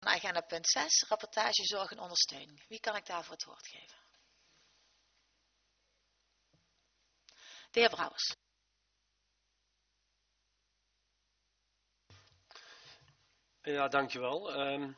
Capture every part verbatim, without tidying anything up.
Agenda punt zes, rapportage zorg en ondersteuning. Wie kan ik daarvoor het woord geven? De heer Brouwers. Ja, dankjewel. Um,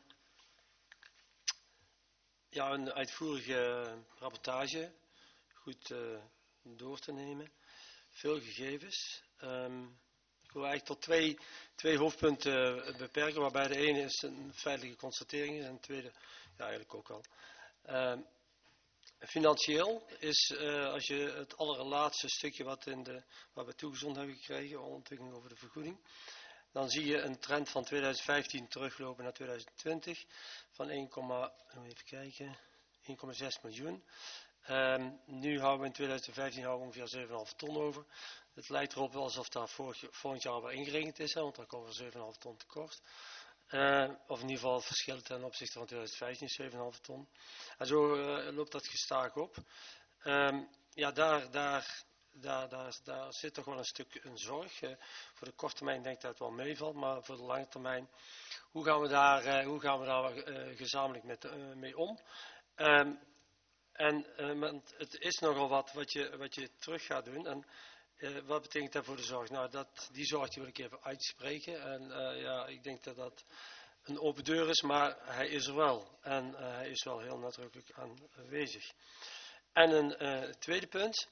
ja, een uitvoerige rapportage, goed uh, door te nemen, veel gegevens. Um, ik wil eigenlijk tot twee, twee hoofdpunten beperken, waarbij de ene is een feitelijke constatering is en de tweede, ja eigenlijk ook al. Um, Financieel is, uh, als je het allerlaatste stukje wat, in de, wat we toegezond hebben gekregen, ontwikkeling over de vergoeding, dan zie je een trend van twintig vijftien teruglopen naar twintig twintig van één, even kijken, één komma zes miljoen. Um, nu houden we in twintig vijftien houden we ongeveer zeven komma vijf ton over. Het lijkt erop alsof dat vorig, volgend jaar wel ingerekend is, hè, want dan komen we zeven komma vijf ton tekort. Uh, of in ieder geval het verschil ten opzichte van twintig vijftien is zeven komma vijf ton. En zo uh, loopt dat gestaag op. Um, ja, daar, daar, daar, daar, daar zit toch wel een stuk een zorg. Uh, voor de korte termijn denk ik dat het wel meevalt, maar voor de lange termijn, hoe gaan we daar, uh, hoe gaan we daar uh, gezamenlijk met, uh, mee om? Um, en uh, het is nogal wat wat je, wat je terug gaat doen. En uh, wat betekent dat voor de zorg? Nou, dat, die zorg die wil ik even uitspreken. En uh, ja, ik denk dat dat een open deur is, maar hij is er wel. En uh, hij is wel heel nadrukkelijk aanwezig. En een uh, tweede punt.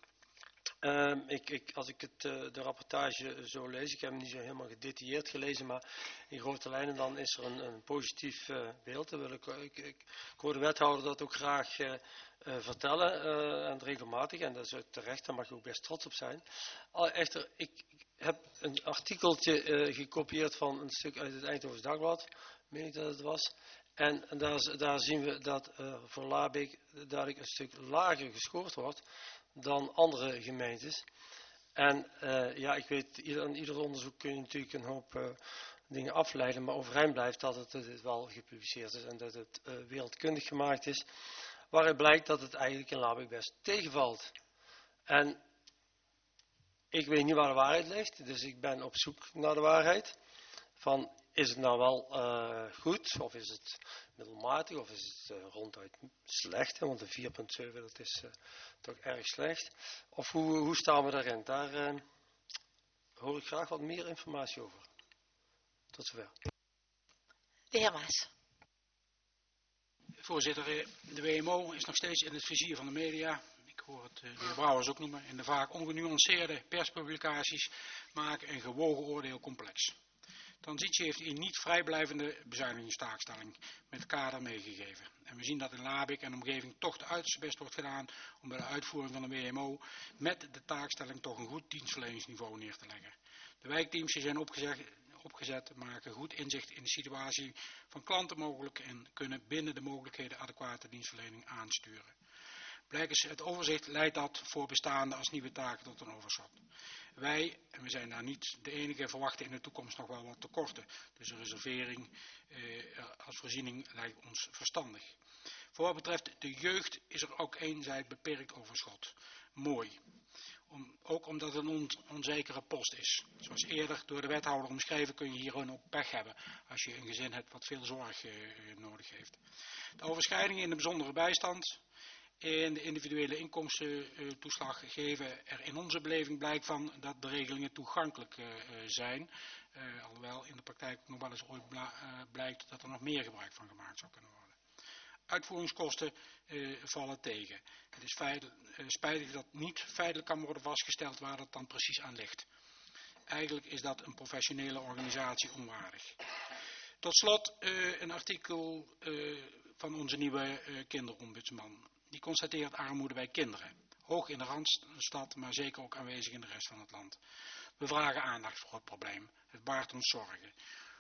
Um, ik, ik, als ik het, uh, de rapportage zo lees, ik heb hem niet zo helemaal gedetailleerd gelezen, maar in grote lijnen dan is er een, een positief uh, beeld. Wil ik, ik, ik, ik hoor de wethouder dat ook graag uh, uh, vertellen, uh, en regelmatig, en dat is terecht, daar mag je ook best trots op zijn. Al, echter, ik, ik heb een artikeltje uh, gekopieerd van een stuk uit het Eindhovens Dagblad, meen ik dat het was. En, en daar, daar zien we dat uh, voor Labeek dadelijk een stuk lager gescoord wordt dan andere gemeentes. En uh, ja, ik weet, ieder, aan ieder onderzoek kun je natuurlijk een hoop uh, dingen afleiden, maar overeind blijft dat het, het wel gepubliceerd is en dat het uh, wereldkundig gemaakt is, waaruit blijkt dat het eigenlijk in Labeek best tegenvalt. En ik weet niet waar de waarheid ligt, dus ik ben op zoek naar de waarheid. Van, is het nou wel uh, goed, of is het middelmatig, of is het uh, ronduit slecht, hè? Want een vier komma zeven, dat is uh, toch erg slecht. Of hoe, hoe staan we daarin? Daar uh, hoor ik graag wat meer informatie over. Tot zover. De heer Maas. Voorzitter, de W M O is nog steeds in het vizier van de media. Ik hoor het de heer Brouwers ook noemen. En de vaak ongenuanceerde perspublicaties maken een gewogen oordeel complex. Transitie heeft een niet vrijblijvende bezuinigingstaakstelling met kader meegegeven. En we zien dat in Labeek en omgeving toch de uiterste best wordt gedaan om bij de uitvoering van de W M O met de taakstelling toch een goed dienstverleningsniveau neer te leggen. De wijkteams die zijn opgezet, opgezet maken goed inzicht in de situatie van klanten mogelijk en kunnen binnen de mogelijkheden adequate dienstverlening aansturen. Blijkens het overzicht leidt dat voor bestaande als nieuwe taken tot een overschot. Wij, en we zijn daar niet de enige, verwachten in de toekomst nog wel wat tekorten. Dus een reservering eh, als voorziening lijkt ons verstandig. Voor wat betreft de jeugd is er ook enerzijds beperkt overschot. Mooi. Om, ook omdat het een on, onzekere post is. Zoals eerder door de wethouder omschreven kun je hier gewoon ook pech hebben als je een gezin hebt wat veel zorg eh, nodig heeft. De overschrijdingen in de bijzondere bijstand en de individuele inkomstentoeslag geven er in onze beleving blijk van dat de regelingen toegankelijk uh, zijn. Uh, alhoewel in de praktijk nog wel eens ooit uh, blijkt dat er nog meer gebruik van gemaakt zou kunnen worden. Uitvoeringskosten uh, vallen tegen. Het is feit, uh, spijtig dat niet feitelijk kan worden vastgesteld waar dat dan precies aan ligt. Eigenlijk is dat een professionele organisatie onwaardig. Tot slot uh, een artikel uh, van onze nieuwe uh, kinderombudsman. Die constateert armoede bij kinderen. Hoog in de Randstad, maar zeker ook aanwezig in de rest van het land. We vragen aandacht voor het probleem. Het baart ons zorgen.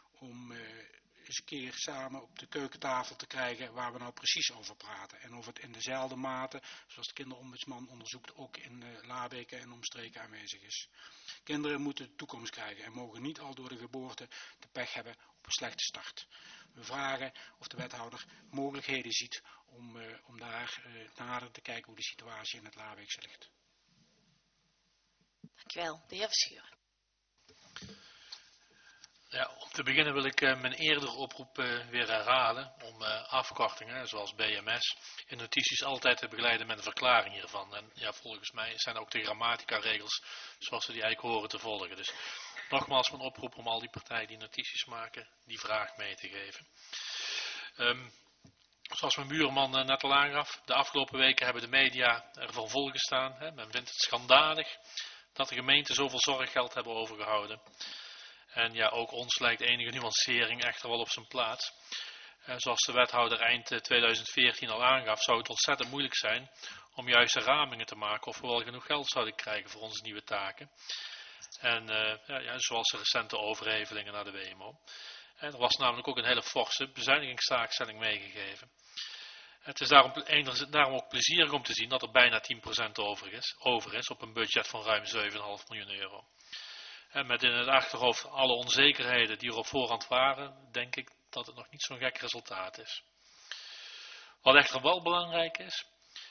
Om uh, eens een keer samen op de keukentafel te krijgen waar we nou precies over praten. En of het in dezelfde mate, zoals de kinderombudsman onderzoekt, ook in uh, Labeke en omstreken aanwezig is. Kinderen moeten de toekomst krijgen en mogen niet al door de geboorte de pech hebben op een slechte start. We vragen of de wethouder mogelijkheden ziet om, uh, om daar uh, nader te kijken hoe de situatie in het Labeekse ligt. Dankjewel. De heer Verschuren. Ja, om te beginnen wil ik uh, mijn eerdere oproep uh, weer herhalen om uh, afkortingen, zoals B M S, in notities altijd te begeleiden met een verklaring hiervan. En ja, volgens mij zijn ook de grammatica-regels zoals we die eigenlijk horen te volgen. Dus nogmaals mijn oproep om al die partijen die notities maken, die vraag mee te geven. Um, zoals mijn buurman uh, net al aangaf, de afgelopen weken hebben de media ervan volgestaan. Hè. Men vindt het schandalig dat de gemeenten zoveel zorggeld hebben overgehouden. En ja, ook ons lijkt enige nuancering echter wel op zijn plaats. Uh, zoals de wethouder eind tweeduizend veertien al aangaf, zou het ontzettend moeilijk zijn om juiste ramingen te maken of we wel genoeg geld zouden krijgen voor onze nieuwe taken. En uh, ja, ja, zoals de recente overhevelingen naar de W M O. En er was namelijk ook een hele forse bezuinigingstaakstelling meegegeven. Het is daarom, daarom ook plezierig om te zien dat er bijna tien procent over is, over is op een budget van ruim zeven komma vijf miljoen euro. En met in het achterhoofd alle onzekerheden die er op voorhand waren, denk ik dat het nog niet zo'n gek resultaat is. Wat echter wel belangrijk is,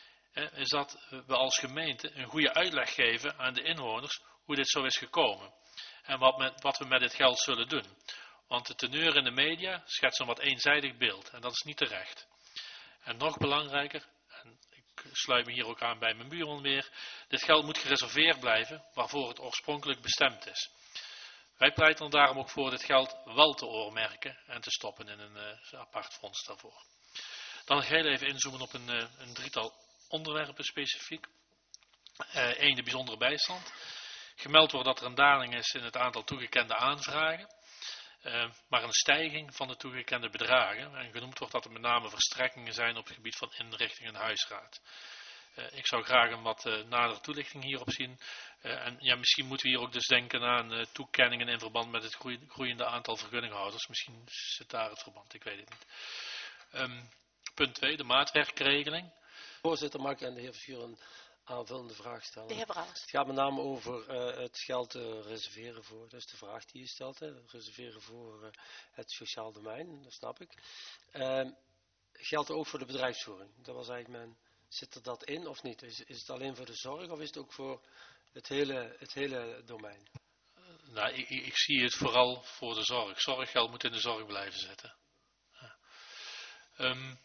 is dat we als gemeente een goede uitleg geven aan de inwoners hoe dit zo is gekomen. En wat, met, wat we met dit geld zullen doen. Want de teneur in de media schetst een wat eenzijdig beeld en dat is niet terecht. En nog belangrijker, en ik sluit me hier ook aan bij mijn buurman weer, dit geld moet gereserveerd blijven waarvoor het oorspronkelijk bestemd is. Wij pleiten er daarom ook voor dit geld wel te oormerken en te stoppen in een uh, apart fonds daarvoor. Dan nog heel even inzoomen op een, uh, een drietal onderwerpen specifiek. Eén, uh, de bijzondere bijstand. Gemeld wordt dat er een daling is in het aantal toegekende aanvragen. Uh, maar een stijging van de toegekende bedragen. En genoemd wordt dat er met name verstrekkingen zijn op het gebied van inrichting en huisraad. Uh, ik zou graag een wat uh, nadere toelichting hierop zien. Uh, en ja, misschien moeten we hier ook dus denken aan uh, toekenningen in verband met het groei, groeiende aantal vergunninghouders. Misschien zit daar het verband, ik weet het niet. Um, punt twee, de maatwerkregeling. Voorzitter, mag ik aan de heer Vuur een aanvullende vraag stellen? De heer Brouwers. Het gaat met name over uh, het geld uh, reserveren voor, dat is de vraag die u stelt, hè, reserveren voor uh, het sociaal domein, dat snap ik. Uh, geldt er ook voor de bedrijfsvoering? Dat was eigenlijk mijn, zit er dat in of niet? Is, is het alleen voor de zorg of is het ook voor het hele, het hele domein? Uh, nou, ik, ik zie het vooral voor de zorg. Zorggeld moet in de zorg blijven zitten. Ja. Um,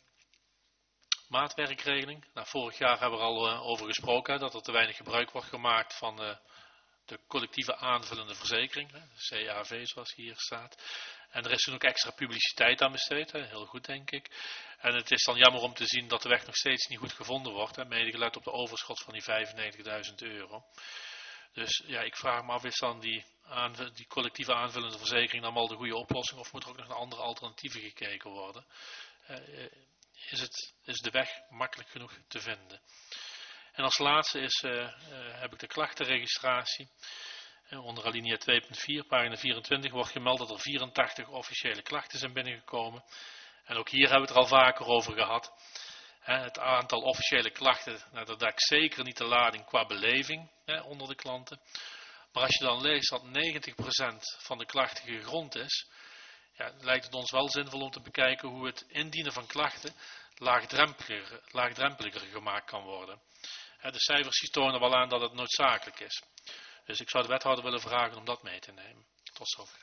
Maatwerkregeling. Nou, vorig jaar hebben we er al uh, over gesproken, hè, dat er te weinig gebruik wordt gemaakt van uh, de collectieve aanvullende verzekering, hè, de C A V zoals hier staat. En er is toen ook extra publiciteit aan besteed, hè, heel goed denk ik. En het is dan jammer om te zien dat de weg nog steeds niet goed gevonden wordt, hè, mede gelet op de overschot van die vijfennegentigduizend euro. Dus ja, ik vraag me af, is dan die, die collectieve aanvullende verzekering dan wel de goede oplossing, of moet er ook nog naar andere alternatieven gekeken worden? Uh, Is, het, is de weg makkelijk genoeg te vinden. En als laatste is, uh, uh, heb ik de klachtenregistratie. Uh, onder alinea twee punt vier, pagina vierentwintig, wordt gemeld dat er vierentachtig officiële klachten zijn binnengekomen. En ook hier hebben we het er al vaker over gehad. Uh, het aantal officiële klachten, nou, dat dekt zeker niet de lading qua beleving uh, onder de klanten. Maar als je dan leest dat negentig procent van de klachten gegrond is, ja, lijkt het ons wel zinvol om te bekijken hoe het indienen van klachten laagdrempeliger, laagdrempeliger gemaakt kan worden. De cijfers tonen wel aan dat het noodzakelijk is. Dus ik zou de wethouder willen vragen om dat mee te nemen. Tot zover.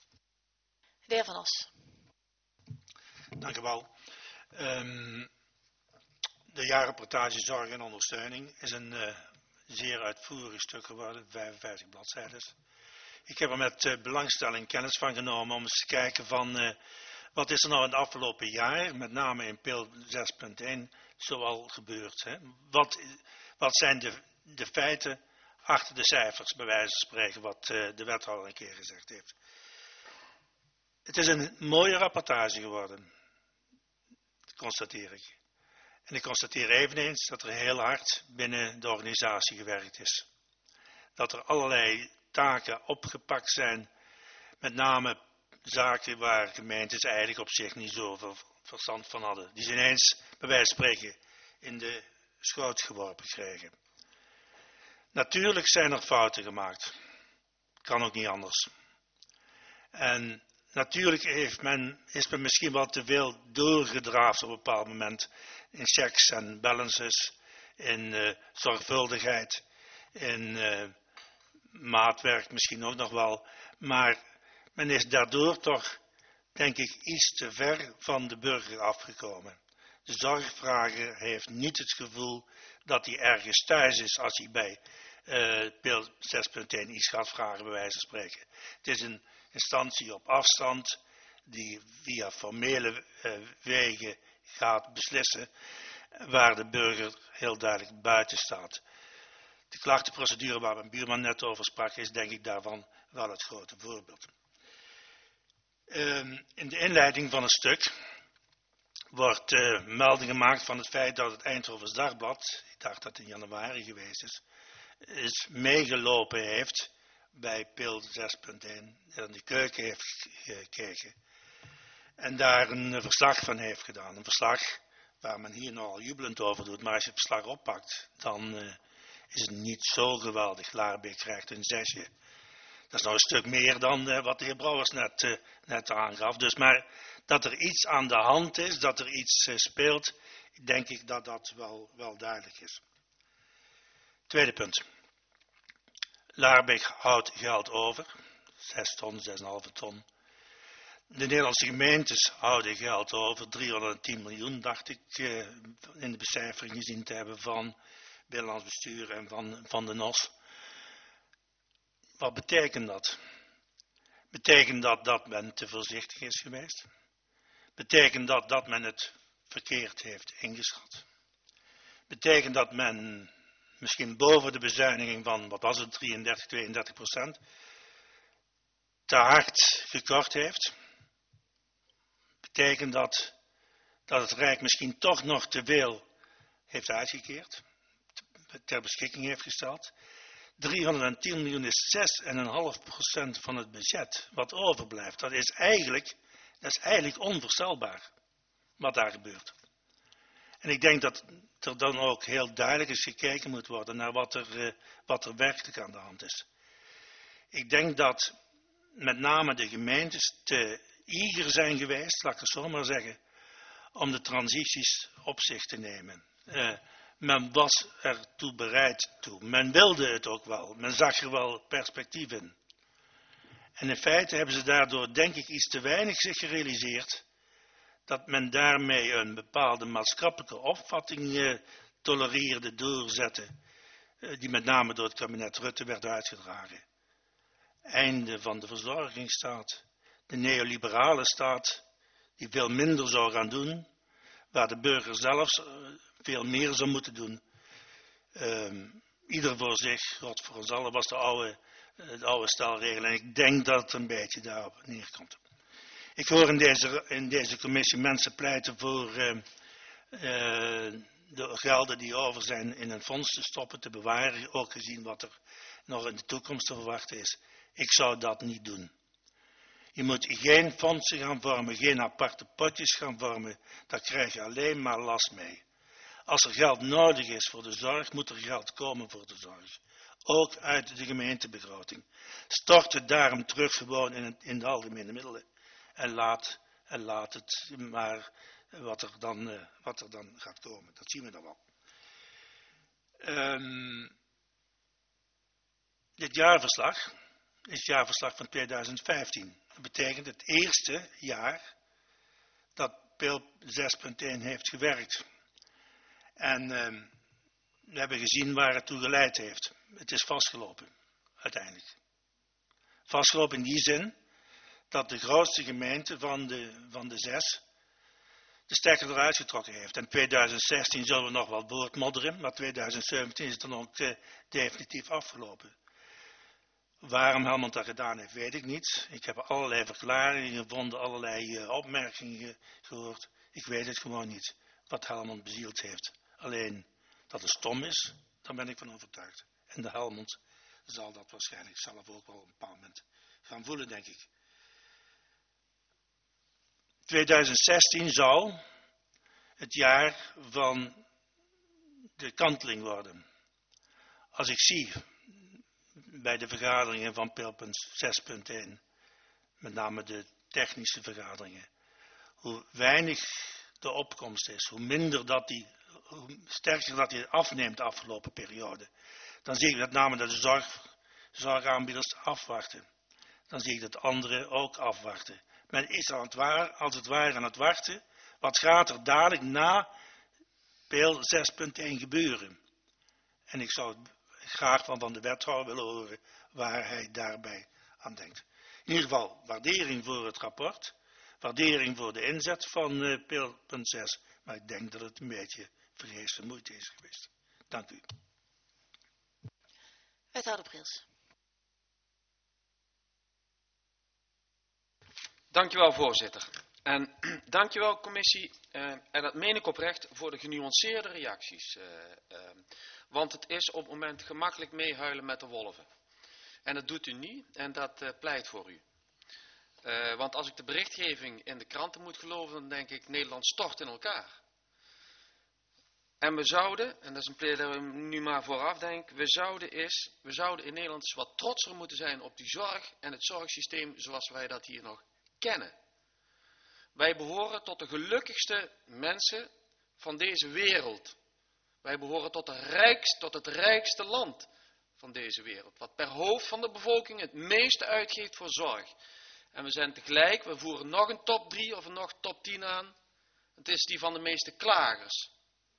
De heer Van Os. Dank u wel. Um, de jaarrapportage Zorg en Ondersteuning is een uh, zeer uitvoerig stuk geworden, vijfenvijftig bladzijden. Ik heb er met uh, belangstelling kennis van genomen om eens te kijken van uh, wat is er nou in het afgelopen jaar, met name in pil zes punt één, zoal gebeurd. Hè? Wat, wat zijn de, de feiten achter de cijfers, bij wijze van spreken, wat uh, de wethouder een keer gezegd heeft. Het is een mooie rapportage geworden, constateer ik. En ik constateer eveneens dat er heel hard binnen de organisatie gewerkt is. Dat er allerlei taken opgepakt zijn, met name zaken waar gemeentes eigenlijk op zich niet zoveel verstand van hadden. Die ze ineens, bij wijze van spreken, in de schoot geworpen kregen. Natuurlijk zijn er fouten gemaakt. Kan ook niet anders. En natuurlijk heeft men, is men misschien wel te veel doorgedraafd op een bepaald moment in checks en balances, in uh, zorgvuldigheid, in uh, maatwerk misschien ook nog wel. Maar Men is daardoor toch, denk ik, iets te ver van de burger afgekomen. De zorgvrager heeft niet het gevoel dat hij ergens thuis is als hij bij uh, pil zes punt één iets gaat vragen, bij wijze van spreken. Het is een instantie op afstand die via formele uh, wegen gaat beslissen, waar de burger heel duidelijk buiten staat. De klachtenprocedure waar mijn buurman net over sprak, is denk ik daarvan wel het grote voorbeeld. Uh, in de inleiding van het stuk wordt uh, melding gemaakt van het feit dat het Eindhovens Dagblad, ik dacht dat het in januari geweest is, is meegelopen heeft bij pil zes punt één, in de keuken heeft gekeken en daar een verslag van heeft gedaan. Een verslag waar men hier nogal jubelend over doet, maar als je het verslag oppakt, dan uh, is het niet zo geweldig. Laarbeek krijgt een zesje. Dat is nog een stuk meer dan uh, wat de heer Brouwers net, uh, net aangaf. Dus maar dat er iets aan de hand is, dat er iets uh, speelt, denk ik dat dat wel, wel duidelijk is. Tweede punt. Laarbeek houdt geld over. zes ton, zes komma vijf ton. De Nederlandse gemeentes houden geld over. driehonderdtien miljoen, dacht ik, uh, in de becijfering gezien te hebben van Binnenlands Bestuur en van, van de N O S. Wat betekent dat? Betekent dat dat men te voorzichtig is geweest? Betekent dat dat men het verkeerd heeft ingeschat? Betekent dat men misschien boven de bezuiniging van, wat was het, drieëndertig, tweeëndertig procent, te hard gekort heeft? Betekent dat dat het Rijk misschien toch nog te veel heeft uitgekeerd, ter beschikking heeft gesteld? driehonderdtien miljoen is zes komma vijf procent van het budget wat overblijft. Dat is eigenlijk, dat is eigenlijk onvoorstelbaar wat daar gebeurt. En ik denk dat er dan ook heel duidelijk eens gekeken moet worden naar wat er, uh, wat er werkelijk aan de hand is. Ik denk dat met name de gemeentes te eager zijn geweest, laat ik het zo maar zeggen, om de transities op zich te nemen. Uh, men was ertoe bereid toe. Men wilde het ook wel. Men zag er wel perspectief in. En in feite hebben ze daardoor, denk ik, iets te weinig zich gerealiseerd dat men daarmee een bepaalde maatschappelijke opvatting uh, tolereerde, doorzette, uh, die met name door het kabinet Rutte werd uitgedragen. Einde van de verzorgingsstaat, de neoliberale staat, die veel minder zou gaan doen, waar de burger zelfs uh, veel meer zou moeten doen. Uh, ieder voor zich, God voor ons allen, was de oude, uh, de oude stelregel. En ik denk dat het een beetje daarop neerkomt. Ik hoor in deze, in deze commissie mensen pleiten voor uh, uh, de gelden die over zijn in een fonds te stoppen, te bewaren, ook gezien wat er nog in de toekomst te verwachten is. Ik zou dat niet doen. Je moet geen fondsen gaan vormen, geen aparte potjes gaan vormen, daar krijg je alleen maar last mee. Als er geld nodig is voor de zorg, moet er geld komen voor de zorg. Ook uit de gemeentebegroting. Stort het daarom terug gewoon in, het, in de algemene middelen. En laat, en laat het maar wat er, dan, uh, wat er dan gaat komen. Dat zien we dan wel. Um, dit jaarverslag is het jaarverslag van tweeduizend vijftien. Dat betekent het eerste jaar dat pil zes punt één heeft gewerkt. En uh, we hebben gezien waar het toe geleid heeft. Het is vastgelopen, uiteindelijk. Vastgelopen in die zin dat de grootste gemeente van de, van de zes de stekker eruit getrokken heeft. En tweeduizend zestien zullen we nog wel voortmodderen, maar tweeduizend zeventien is het dan ook uh, definitief afgelopen. Waarom Helmond dat gedaan heeft, weet ik niet. Ik heb allerlei verklaringen gevonden, allerlei uh, opmerkingen gehoord. Ik weet het gewoon niet, wat Helmond bezield heeft. Alleen dat het stom is, daar ben ik van overtuigd. En de Helmond zal dat waarschijnlijk zelf ook wel op een bepaald moment gaan voelen, denk ik. tweeduizend zestien zou het jaar van de kanteling worden. Als ik zie bij de vergaderingen van pil zes punt één, met name de technische vergaderingen, hoe weinig de opkomst is, hoe minder dat die, hoe sterker dat die afneemt de afgelopen periode, dan zie ik met name dat de zorg, zorgaanbieders afwachten. dan zie ik dat anderen ook afwachten. Men is aan het waar, als het ware aan het wachten. Wat gaat er dadelijk na pijl zes punt één gebeuren? En ik zou het graag van, van de wethouder willen horen waar hij daarbij aan denkt. In ieder geval waardering voor het rapport. Waardering voor de inzet van uh, pijl punt zes. Maar ik denk dat het een beetje vergeefse moeite is geweest. Dank u. Wethouder Brils. Dankjewel, voorzitter. En dankjewel, commissie, uh, en dat meen ik oprecht, voor de genuanceerde reacties. Uh, uh, want het is op het moment gemakkelijk meehuilen met de wolven. En dat doet u niet en dat uh, pleit voor u. Uh, want als ik de berichtgeving in de kranten moet geloven, dan denk ik, Nederland stort in elkaar. En we zouden, en dat is een plek dat we nu maar vooraf denken, we zouden, is, we zouden in Nederland eens wat trotser moeten zijn op die zorg en het zorgsysteem zoals wij dat hier nog kennen. Wij behoren tot de gelukkigste mensen van deze wereld. Wij behoren tot, de rijkst, tot het rijkste land van deze wereld. Wat per hoofd van de bevolking het meeste uitgeeft voor zorg. En we zijn tegelijk, we voeren nog een top drie of een nog top tien aan. Het is die van de meeste klagers.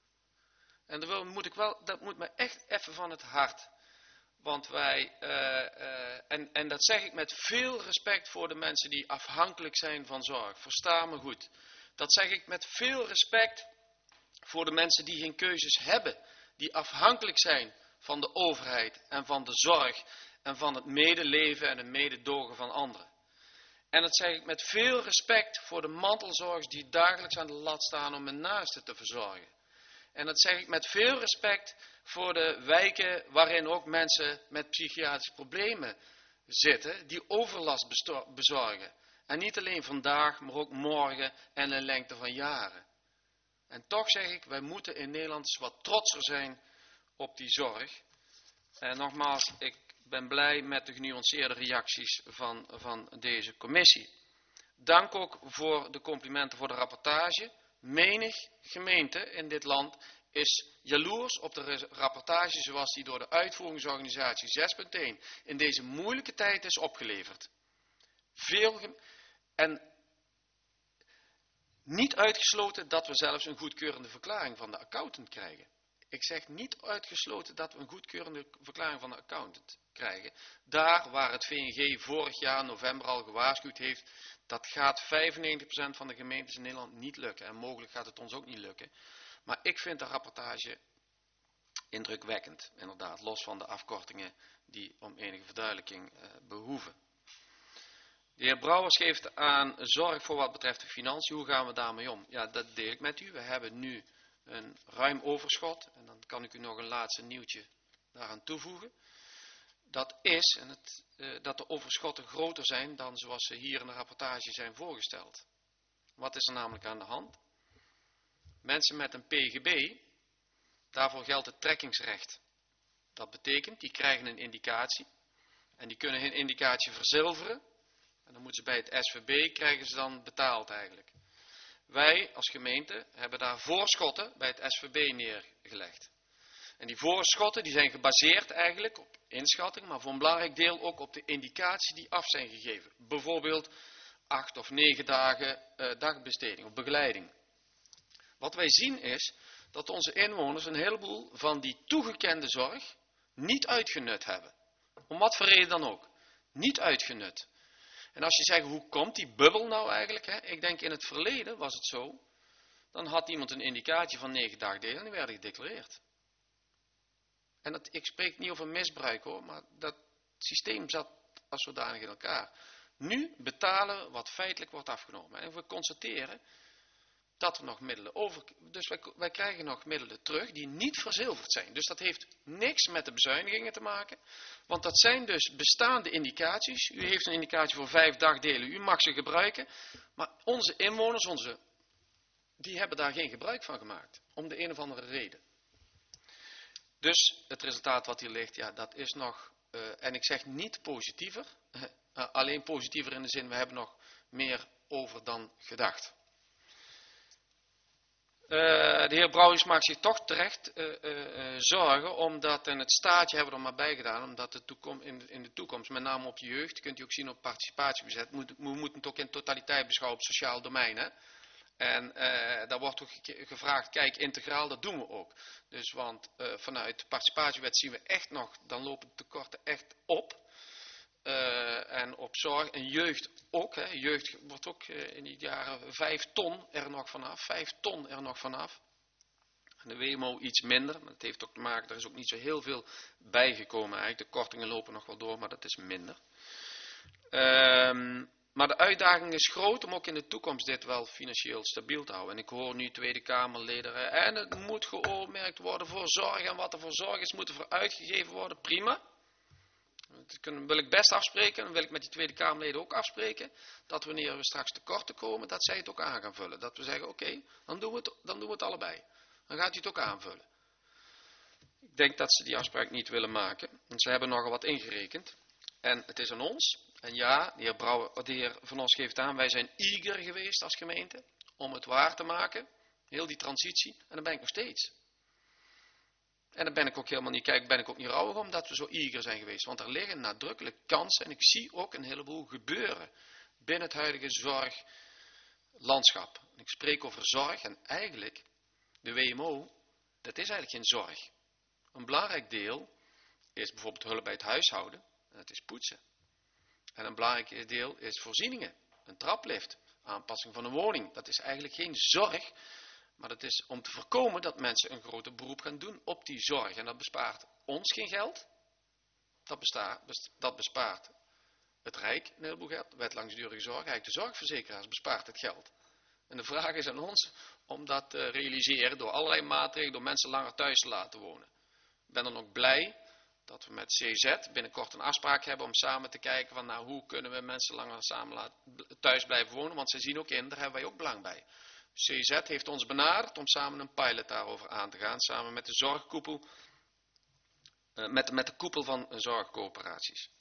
En dat moet, ik wel, dat moet me echt even van het hart. Want wij, uh, uh, en, en dat zeg ik met veel respect voor de mensen die afhankelijk zijn van zorg. Versta me goed. Dat zeg ik met veel respect voor de mensen die geen keuzes hebben. Die afhankelijk zijn van de overheid en van de zorg en van het medeleven en het mededogen van anderen. En dat zeg ik met veel respect voor de mantelzorgers die dagelijks aan de lat staan om hun naasten te verzorgen. En dat zeg ik met veel respect voor de wijken waarin ook mensen met psychiatrische problemen zitten, die overlast bezorgen. En niet alleen vandaag, maar ook morgen en een lengte van jaren. En toch zeg ik, wij moeten in Nederland wat trotser zijn op die zorg. En nogmaals, ik ben blij met de genuanceerde reacties van, van deze commissie. Dank ook voor de complimenten voor de rapportage. Menig gemeente in dit land is jaloers op de rapportage zoals die door de uitvoeringsorganisatie zes punt één in deze moeilijke tijd is opgeleverd. Veel en niet uitgesloten dat we zelfs een goedkeurende verklaring van de accountant krijgen. Ik zeg niet uitgesloten dat we een goedkeurende verklaring van de accountant krijgen. Daar waar het V N G vorig jaar november al gewaarschuwd heeft, dat gaat vijfennegentig procent van de gemeentes in Nederland niet lukken. En mogelijk gaat het ons ook niet lukken. Maar ik vind de rapportage indrukwekkend, inderdaad, los van de afkortingen die om enige verduidelijking uh, behoeven. De heer Brouwers geeft aan zorg voor wat betreft de financiën. Hoe gaan we daarmee om? Ja, dat deel ik met u. We hebben nu een ruim overschot. En dan kan ik u nog een laatste nieuwtje daaraan toevoegen. Dat is en het, uh, dat de overschotten groter zijn dan zoals ze hier in de rapportage zijn voorgesteld. Wat is er namelijk aan de hand? Mensen met een P G B, daarvoor geldt het trekkingsrecht. Dat betekent, die krijgen een indicatie. En die kunnen hun indicatie verzilveren. En dan moeten ze bij het S V B, krijgen ze dan betaald eigenlijk. Wij als gemeente hebben daar voorschotten bij het S V B neergelegd. En die voorschotten die zijn gebaseerd eigenlijk op inschatting, maar voor een belangrijk deel ook op de indicaties die af zijn gegeven. Bijvoorbeeld acht of negen dagen uh, dagbesteding of begeleiding. Wat wij zien is dat onze inwoners een heleboel van die toegekende zorg niet uitgenut hebben. Om wat voor reden dan ook. Niet uitgenut. En als je zegt, hoe komt die bubbel nou eigenlijk? Hè? Ik denk in het verleden was het zo. Dan had iemand een indicatie van negen dagdelen en die werden gedeclareerd. En dat, ik spreek niet over misbruik hoor, maar dat systeem zat als zodanig in elkaar. Nu betalen we wat feitelijk wordt afgenomen. En we constateren dat er nog middelen over... Dus wij, wij krijgen nog middelen terug die niet verzilverd zijn. Dus dat heeft niks met de bezuinigingen te maken. Want dat zijn dus bestaande indicaties. U heeft een indicatie voor vijf dagdelen. U mag ze gebruiken. Maar onze inwoners, onze, die hebben daar geen gebruik van gemaakt. Om de een of andere reden. Dus het resultaat wat hier ligt, ja, dat is nog... Uh, en ik zeg niet positiever. Uh, alleen positiever in de zin, we hebben nog meer over dan gedacht. Uh, de heer Brouwers maakt zich toch terecht uh, uh, zorgen, omdat, en het staatje hebben we er maar bij gedaan, omdat de toekom, in, de, in de toekomst, met name op de jeugd, kunt u ook zien op participatiebezet, moet, we moeten het ook in totaliteit beschouwen op sociaal domein. Hè? En uh, daar wordt ook gevraagd, kijk, integraal, dat doen we ook. Dus, want uh, vanuit de participatiewet zien we echt nog, dan lopen de tekorten echt op. Uh, en op zorg en jeugd ook. Hè. Jeugd wordt ook uh, in die jaren vijf ton er nog vanaf. Vijf ton er nog vanaf. En de W M O iets minder. Maar dat heeft ook te maken, er is ook niet zo heel veel bijgekomen eigenlijk. De kortingen lopen nog wel door, maar dat is minder. Um, maar de uitdaging is groot om ook in de toekomst dit wel financieel stabiel te houden. En ik hoor nu Tweede Kamerleden. En het moet geoormerkt worden voor zorg. En wat er voor zorg is, moet er voor uitgegeven worden. Prima. Dat wil ik best afspreken, en wil ik met die Tweede Kamerleden ook afspreken, dat wanneer we straks tekorten komen, dat zij het ook aan gaan vullen. Dat we zeggen, oké, okay, dan, doen we het, dan doen we het allebei. Dan gaat u het ook aanvullen. Ik denk dat ze die afspraak niet willen maken, want ze hebben nogal wat ingerekend. En het is aan ons, en ja, de heer, Brouwer, de heer Van Os geeft aan, wij zijn eager geweest als gemeente, om het waar te maken, heel die transitie, en dat ben ik nog steeds. En daar ben ik ook helemaal niet, kijk, ben ik ook niet rouwig om dat we zo eager zijn geweest. Want er liggen nadrukkelijk kansen en ik zie ook een heleboel gebeuren binnen het huidige zorglandschap. Ik spreek over zorg en eigenlijk, de W M O, dat is eigenlijk geen zorg. Een belangrijk deel is bijvoorbeeld hulp bij het huishouden, en dat is poetsen. En een belangrijk deel is voorzieningen, een traplift, aanpassing van een woning. Dat is eigenlijk geen zorg. Maar dat is om te voorkomen dat mensen een groter beroep gaan doen op die zorg. En dat bespaart ons geen geld. Dat, bestaat, dat bespaart het Rijk een heleboel geld. Wet langdurige zorg. Eigenlijk de zorgverzekeraars bespaart het geld. En de vraag is aan ons om dat te realiseren door allerlei maatregelen, door mensen langer thuis te laten wonen. Ik ben dan ook blij dat we met C Z binnenkort een afspraak hebben om samen te kijken van nou hoe kunnen we mensen langer samen laten, thuis blijven wonen. Want ze zien ook in, daar hebben wij ook belang bij. C Z heeft ons benaderd om samen een pilot daarover aan te gaan, samen met de zorgkoepel, uh, met, met de koepel van zorgcoöperaties.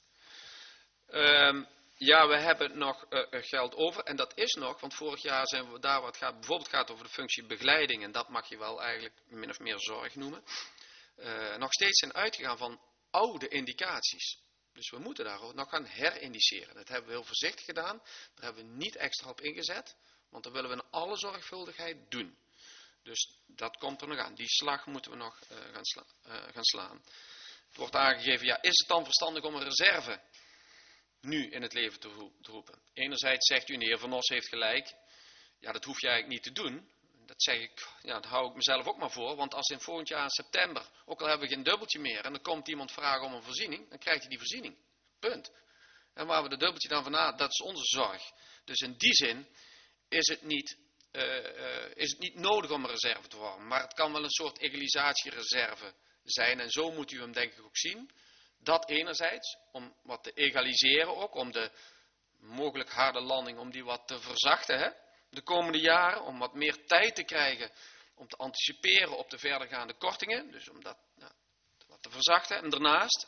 Um, ja, we hebben nog uh, geld over en dat is nog, want vorig jaar zijn we daar wat gaat, bijvoorbeeld gaat over de functie begeleiding en dat mag je wel eigenlijk min of meer zorg noemen, uh, nog steeds zijn uitgegaan van oude indicaties. Dus we moeten daar nog gaan herindiceren. Dat hebben we heel voorzichtig gedaan, daar hebben we niet extra op ingezet. Want dat willen we in alle zorgvuldigheid doen. Dus dat komt er nog aan. Die slag moeten we nog uh, gaan, sla uh, gaan slaan. Het wordt aangegeven, ja, is het dan verstandig om een reserve nu in het leven te, ro te roepen? Enerzijds zegt u, de heer Van Os heeft gelijk. Ja, dat hoef je eigenlijk niet te doen. Dat zeg ik, ja, dat hou ik mezelf ook maar voor. Want als in volgend jaar in september, ook al hebben we geen dubbeltje meer, en dan komt iemand vragen om een voorziening, dan krijgt hij die voorziening. Punt. En waar we de dubbeltje dan van aan, dat is onze zorg. Dus in die zin is het niet, uh, uh, is het niet nodig om een reserve te vormen. Maar het kan wel een soort egalisatiereserve zijn. En zo moet u hem denk ik ook zien. Dat enerzijds, om wat te egaliseren ook. Om de mogelijk harde landing, om die wat te verzachten. Hè? De komende jaren, om wat meer tijd te krijgen. Om te anticiperen op de verdergaande kortingen. Dus om dat nou, wat te verzachten. En daarnaast,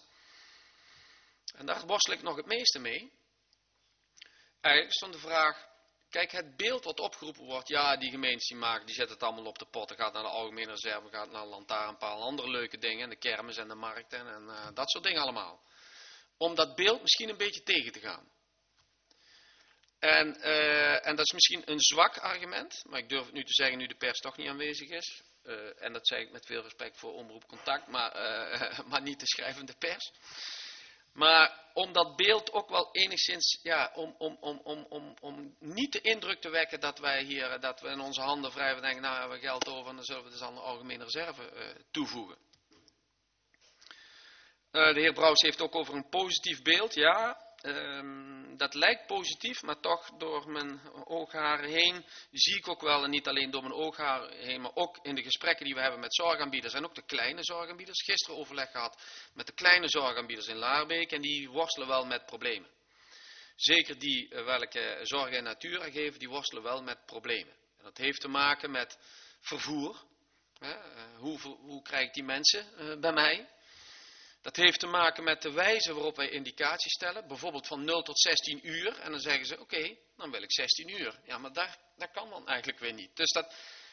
en daar worstel ik nog het meeste mee. Eigenlijk stond de vraag. Kijk, het beeld wat opgeroepen wordt, ja, die gemeentes die maken, die zetten het allemaal op de pot, gaat naar de algemene reserve, gaat naar de lantaarnpaal, andere leuke dingen, de kermis en de markten en uh, dat soort dingen allemaal. Om dat beeld misschien een beetje tegen te gaan. En, uh, en dat is misschien een zwak argument, maar ik durf het nu te zeggen nu de pers toch niet aanwezig is. Uh, en dat zeg ik met veel respect voor Omroep Contact, maar, uh, maar niet de schrijvende pers. Maar om dat beeld ook wel enigszins, ja, om, om, om, om, om, om niet de indruk te wekken dat wij hier, dat we in onze handen wrijven en denken, nou hebben we geld over en dan zullen we dus aan de algemene reserve uh, toevoegen. Uh, de heer Brouwers heeft ook over een positief beeld, ja, um, dat lijkt positief, maar toch door mijn oogharen heen zie ik ook wel, en niet alleen door mijn oogharen heen, maar ook in de gesprekken die we hebben met zorgaanbieders en ook de kleine zorgaanbieders. Gisteren overleg gehad met de kleine zorgaanbieders in Laarbeek en die worstelen wel met problemen. Zeker die uh, welke zorg en natuur geven, die worstelen wel met problemen. En dat heeft te maken met vervoer. Hè, uh, hoe, hoe krijg ik die mensen uh, bij mij? Dat heeft te maken met de wijze waarop wij indicaties stellen. Bijvoorbeeld van nul tot zestien uur. En dan zeggen ze, oké, okay, dan wil ik zestien uur. Ja, maar daar, dat kan dan eigenlijk weer niet. Dus dat,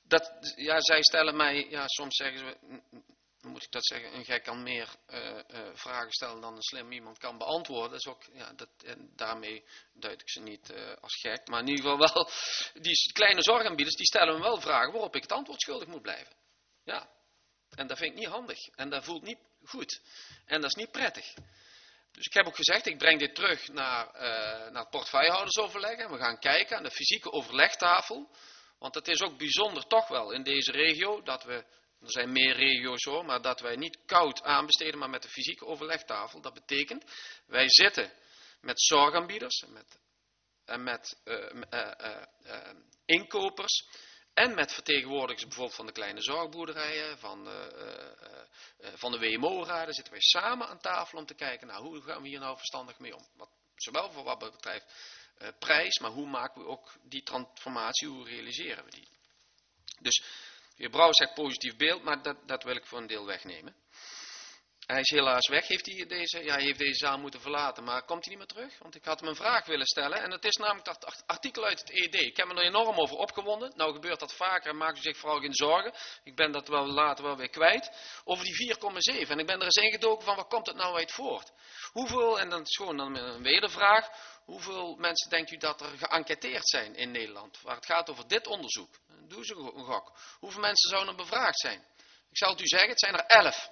dat, ja, zij stellen mij, ja, soms zeggen ze, hoe moet ik dat zeggen, een gek kan meer uh, uh, vragen stellen dan een slim iemand kan beantwoorden. Dat is ook, ja, dat, en daarmee duid ik ze niet uh, als gek. Maar in ieder geval wel, die kleine zorgaanbieders, die stellen me wel vragen waarop ik het antwoord schuldig moet blijven. Ja, en dat vind ik niet handig. En dat voelt niet goed. En dat is niet prettig. Dus ik heb ook gezegd, ik breng dit terug naar, uh, naar het portefeuillehoudersoverleg. En we gaan kijken aan de fysieke overlegtafel. Want het is ook bijzonder toch wel in deze regio dat we, er zijn meer regio's hoor, maar dat wij niet koud aanbesteden, maar met de fysieke overlegtafel. Dat betekent, wij zitten met zorgaanbieders en met, en met uh, uh, uh, uh, inkopers en met vertegenwoordigers bijvoorbeeld van de kleine zorgboerderijen, van, uh, uh, uh, van de W M O-raden, zitten wij samen aan tafel om te kijken, nou hoe gaan we hier nou verstandig mee om? Wat, zowel voor wat betreft uh, prijs, maar hoe maken we ook die transformatie, hoe realiseren we die? Dus de heer Brouwer zegt positief beeld, maar dat, dat wil ik voor een deel wegnemen. Hij is helaas weg, heeft hij deze, ja, hij heeft deze zaal moeten verlaten, maar komt hij niet meer terug? Want ik had hem een vraag willen stellen en het is namelijk dat artikel uit het E D. Ik heb me er enorm over opgewonden, nou gebeurt dat vaker en maakt u zich vooral geen zorgen. Ik ben dat wel later wel weer kwijt, over die vier komma zeven. En ik ben er eens ingedoken van waar komt het nou uit voort? Hoeveel, en dan is gewoon dan een wedervraag, hoeveel mensen denkt u dat er geënquêteerd zijn in Nederland? Waar het gaat over dit onderzoek. Doe eens een gok. Hoeveel mensen zouden er bevraagd zijn? Ik zal het u zeggen, het zijn er elf.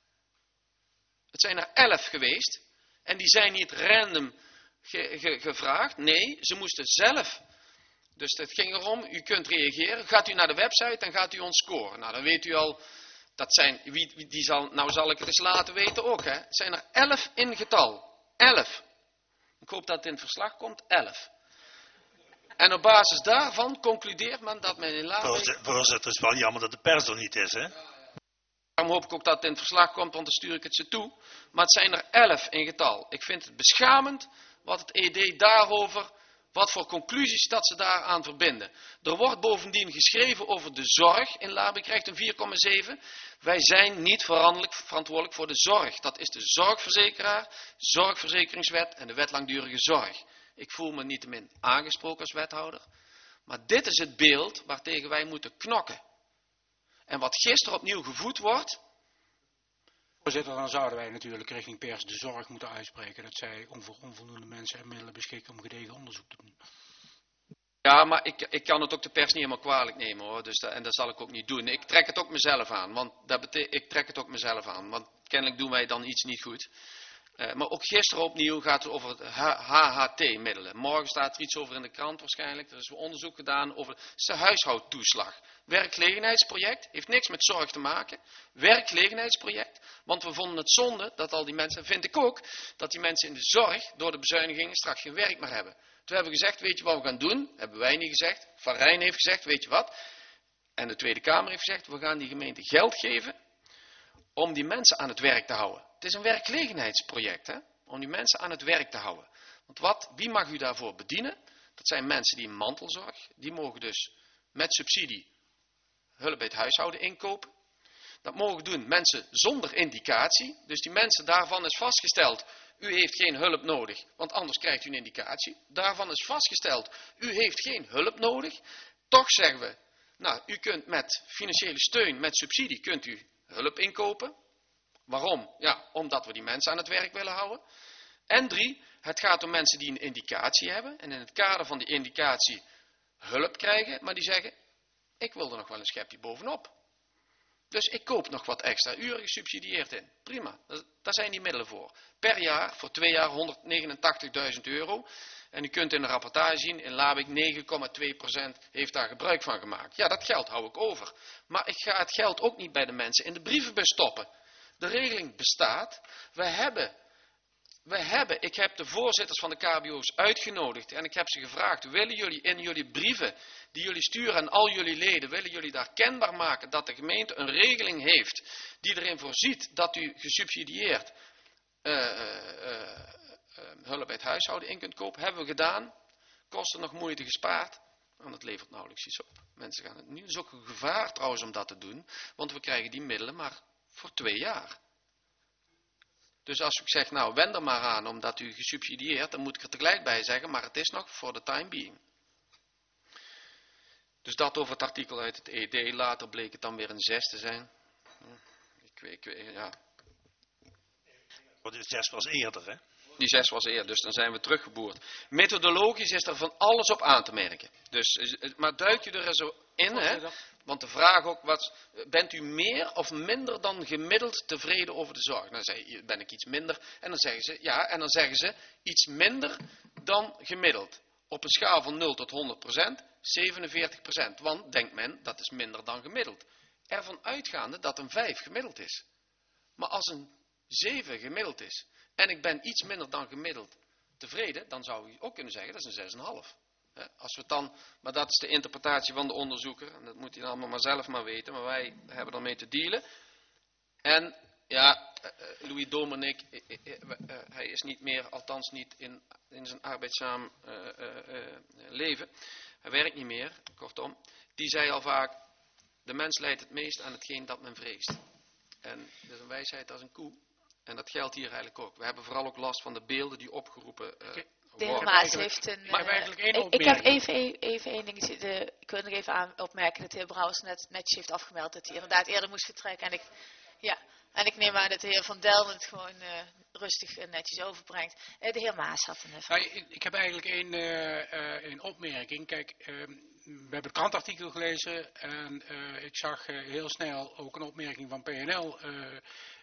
Het zijn er elf geweest. En die zijn niet random ge, ge, gevraagd. Nee, ze moesten zelf. Dus het ging erom, u kunt reageren. Gaat u naar de website, dan gaat u ons scoren. Nou, dan weet u al, dat zijn, wie, wie, die zal, nou zal ik het eens laten weten ook. Hè. Het zijn er elf in getal. Elf. Ik hoop dat het in het verslag komt. Elf. En op basis daarvan concludeert men dat men in Laarbeek... Voorzitter, het is wel jammer dat de pers er niet is, hè? Daarom hoop ik ook dat het in het verslag komt, want dan stuur ik het ze toe. Maar het zijn er elf in getal. Ik vind het beschamend wat het E D daarover, wat voor conclusies dat ze daaraan verbinden. Er wordt bovendien geschreven over de zorg in Laarbeek, krijgt een vier komma zeven. Wij zijn niet verantwoordelijk voor de zorg. Dat is de zorgverzekeraar, zorgverzekeringswet en de wet langdurige zorg. Ik voel me niettemin aangesproken als wethouder. Maar dit is het beeld waartegen wij moeten knokken. En wat gisteren opnieuw gevoed wordt. Voorzitter, dan zouden wij natuurlijk richting pers de zorg moeten uitspreken dat zij voor onvoldoende mensen en middelen beschikken om gedegen onderzoek te doen. Ja, maar ik, ik kan het ook de pers niet helemaal kwalijk nemen hoor. Dus dat, en dat zal ik ook niet doen. Ik trek het ook mezelf aan. Want dat betekent, ik trek het ook mezelf aan. Want kennelijk doen wij dan iets niet goed. Uh, maar ook gisteren opnieuw gaat het over het H H T-middelen. Morgen staat er iets over in de krant waarschijnlijk. Er is een onderzoek gedaan over de huishoudtoeslag. Werkgelegenheidsproject, heeft niks met zorg te maken. Werkgelegenheidsproject, want we vonden het zonde dat al die mensen, vind ik ook, dat die mensen in de zorg door de bezuinigingen straks geen werk meer hebben. Toen hebben we gezegd, weet je wat we gaan doen? Hebben wij niet gezegd. Van Rijn heeft gezegd, weet je wat? En de Tweede Kamer heeft gezegd, we gaan die gemeente geld geven om die mensen aan het werk te houden. Het is een werkgelegenheidsproject, hè? Om die mensen aan het werk te houden. Want wat, wie mag u daarvoor bedienen? Dat zijn mensen die in mantelzorg, die mogen dus met subsidie hulp bij het huishouden inkopen. Dat mogen doen mensen zonder indicatie. Dus die mensen, daarvan is vastgesteld, u heeft geen hulp nodig, want anders krijgt u een indicatie. Daarvan is vastgesteld, u heeft geen hulp nodig. Toch zeggen we, nou, u kunt met financiële steun, met subsidie, kunt u hulp inkopen. Waarom? Ja, omdat we die mensen aan het werk willen houden. En drie, het gaat om mensen die een indicatie hebben en in het kader van die indicatie hulp krijgen, maar die zeggen, ik wil er nog wel een schepje bovenop. Dus ik koop nog wat extra uren gesubsidieerd in. Prima, daar zijn die middelen voor. Per jaar, voor twee jaar honderdnegenentachtigduizend euro. En u kunt in de rapportage zien, in Laarbeek negen komma twee procent heeft daar gebruik van gemaakt. Ja, dat geld hou ik over. Maar ik ga het geld ook niet bij de mensen in de brievenbus stoppen. De regeling bestaat. We hebben, we hebben, ik heb de voorzitters van de K B O's uitgenodigd en ik heb ze gevraagd, willen jullie in jullie brieven die jullie sturen aan al jullie leden, willen jullie daar kenbaar maken dat de gemeente een regeling heeft die erin voorziet dat u gesubsidieerd uh, uh, uh, hulp bij het huishouden in kunt kopen? Hebben we gedaan. Kosten nog moeite gespaard. En dat levert nauwelijks iets op. Mensen gaan het niet. Het is ook een gevaar trouwens om dat te doen, want we krijgen die middelen maar voor twee jaar. Dus als ik zeg, nou wend er maar aan omdat u gesubsidieerd, dan moet ik er tegelijk bij zeggen, maar het is nog voor the time being. Dus dat over het artikel uit het E D. Later bleek het dan weer een zes te zijn. Ik weet, ik weet, ja. Want de zes was eerder, hè? Die zes was eerder, dus dan zijn we teruggeboord. Methodologisch is er van alles op aan te merken. Dus, maar duik je er eens zo in, hè? Want de vraag ook, wat, bent u meer of minder dan gemiddeld tevreden over de zorg? Dan zeg je, ben ik iets minder. En dan zeggen ze, ja, en dan zeggen ze, iets minder dan gemiddeld. Op een schaal van nul tot honderd procent, zevenenveertig procent. Want, denkt men, dat is minder dan gemiddeld. Ervan uitgaande dat een vijf gemiddeld is. Maar als een zeven gemiddeld is, en ik ben iets minder dan gemiddeld tevreden, dan zou je ook kunnen zeggen, dat is een zes komma vijf. Als we het dan, maar dat is de interpretatie van de onderzoeker, en dat moet hij dan allemaal maar zelf maar weten, maar wij hebben ermee te dealen. En ja, Louis Dominic, hij is niet meer, althans niet in, in zijn arbeidzaam uh, uh, leven, hij werkt niet meer, kortom, die zei al vaak, de mens lijdt het meest aan hetgeen dat men vreest. En dat is een wijsheid als een koe. En dat geldt hier eigenlijk ook. We hebben vooral ook last van de beelden die opgeroepen uh, de worden. heer Maas heeft een... Maar uh, eigenlijk één ik, ik heb even, even één dingetje. De, ik wil nog even aan opmerken dat de heer Brouwers net netjes heeft afgemeld dat hij inderdaad eerder moest vertrekken. En ik, ja, en ik neem aan dat de heer Van Delden het gewoon uh, rustig en netjes overbrengt. Uh, de heer Maas had een nou, ik, ik heb eigenlijk één, uh, uh, één opmerking. Kijk... Uh, We hebben het krantartikel gelezen en uh, ik zag uh, heel snel ook een opmerking van P N L, uh, uh,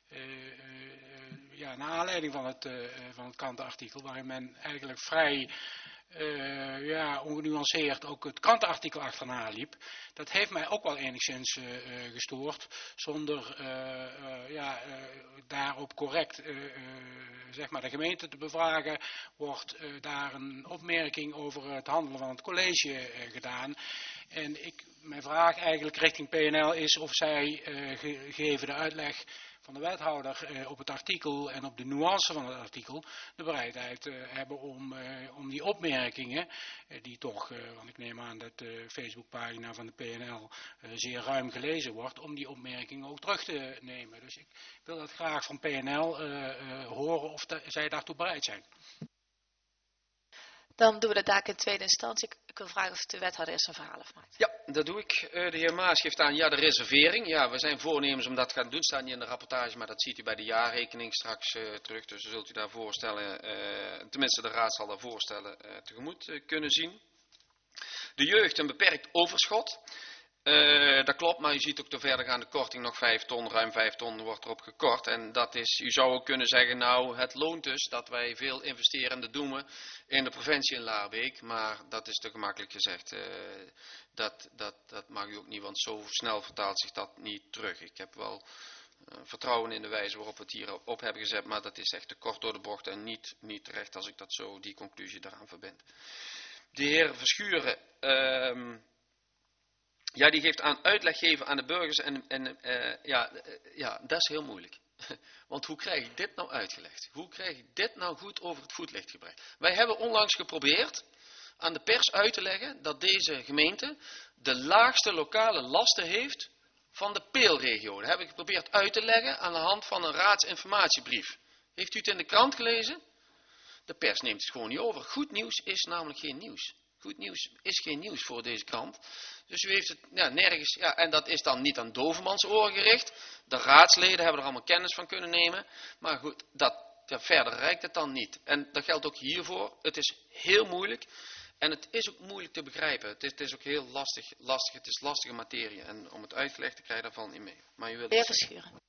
uh, ja, naar aanleiding van het, uh, van het krantenartikel, waarin men eigenlijk vrij uh, ja, ongenuanceerd ook het krantenartikel achterna liep. Dat heeft mij ook wel enigszins uh, uh, gestoord, zonder uh, uh, ja, uh, daarop correct uh, uh, zeg maar de gemeente te bevragen, wordt uh, daar een opmerking over het handelen van het college uh, gedaan. En ik, mijn vraag eigenlijk richting P N L is of zij, uh, gegeven de uitleg van de wethouder uh, op het artikel en op de nuance van het artikel, de bereidheid uh, hebben om, uh, om die opmerkingen, uh, die toch, uh, want ik neem aan dat de Facebookpagina van de P N L uh, zeer ruim gelezen wordt, om die opmerkingen ook terug te nemen. Dus ik wil dat graag van P N L uh, uh, horen of da- zij daartoe bereid zijn. Dan doen we dat daar in tweede instantie. Ik, ik wil vragen of de wethouder eerst een verhaal afmaakt. Ja, dat doe ik. Uh, de heer Maas geeft aan, ja, de reservering. Ja, we zijn voornemens om dat te gaan doen. Staat niet in de rapportage, maar dat ziet u bij de jaarrekening straks uh, terug. Dus dan zult u daar voorstellen, uh, tenminste de raad zal daar voorstellen, uh, tegemoet uh, kunnen zien. De jeugd een beperkt overschot. Uh, dat klopt, maar u ziet ook de verdergaande korting nog vijf ton, ruim vijf ton wordt erop gekort. En dat is, u zou ook kunnen zeggen, nou het loont dus dat wij veel investeren en dat doen we in de preventie in Laarbeek. Maar dat is te gemakkelijk gezegd. Uh, dat, dat, dat mag u ook niet, want zo snel vertaalt zich dat niet terug. Ik heb wel uh, vertrouwen in de wijze waarop we het hier op hebben gezet, maar dat is echt te kort door de bocht en niet, niet terecht als ik dat zo, die conclusie daaraan verbind. De heer Verschuren... Uh, Ja, die geeft aan uitleg geven aan de burgers en, en uh, ja, uh, ja, dat is heel moeilijk. Want hoe krijg ik dit nou uitgelegd? Hoe krijg ik dit nou goed over het voetlicht gebracht? Wij hebben onlangs geprobeerd aan de pers uit te leggen dat deze gemeente de laagste lokale lasten heeft van de Peelregio. Dat heb ik geprobeerd uit te leggen aan de hand van een raadsinformatiebrief. Heeft u het in de krant gelezen? De pers neemt het gewoon niet over. Goed nieuws is namelijk geen nieuws. Goed nieuws is geen nieuws voor deze krant. Dus u heeft het ja, nergens, ja, en dat is dan niet aan Dovermans oren gericht. De raadsleden hebben er allemaal kennis van kunnen nemen. Maar goed, dat, ja, verder reikt het dan niet. En dat geldt ook hiervoor. Het is heel moeilijk. En het is ook moeilijk te begrijpen. Het is, het is ook heel lastig, lastig. Het is lastige materie. En om het uitgelegd te krijgen, daar valt niet mee. Maar u wilt De heer Verschuren.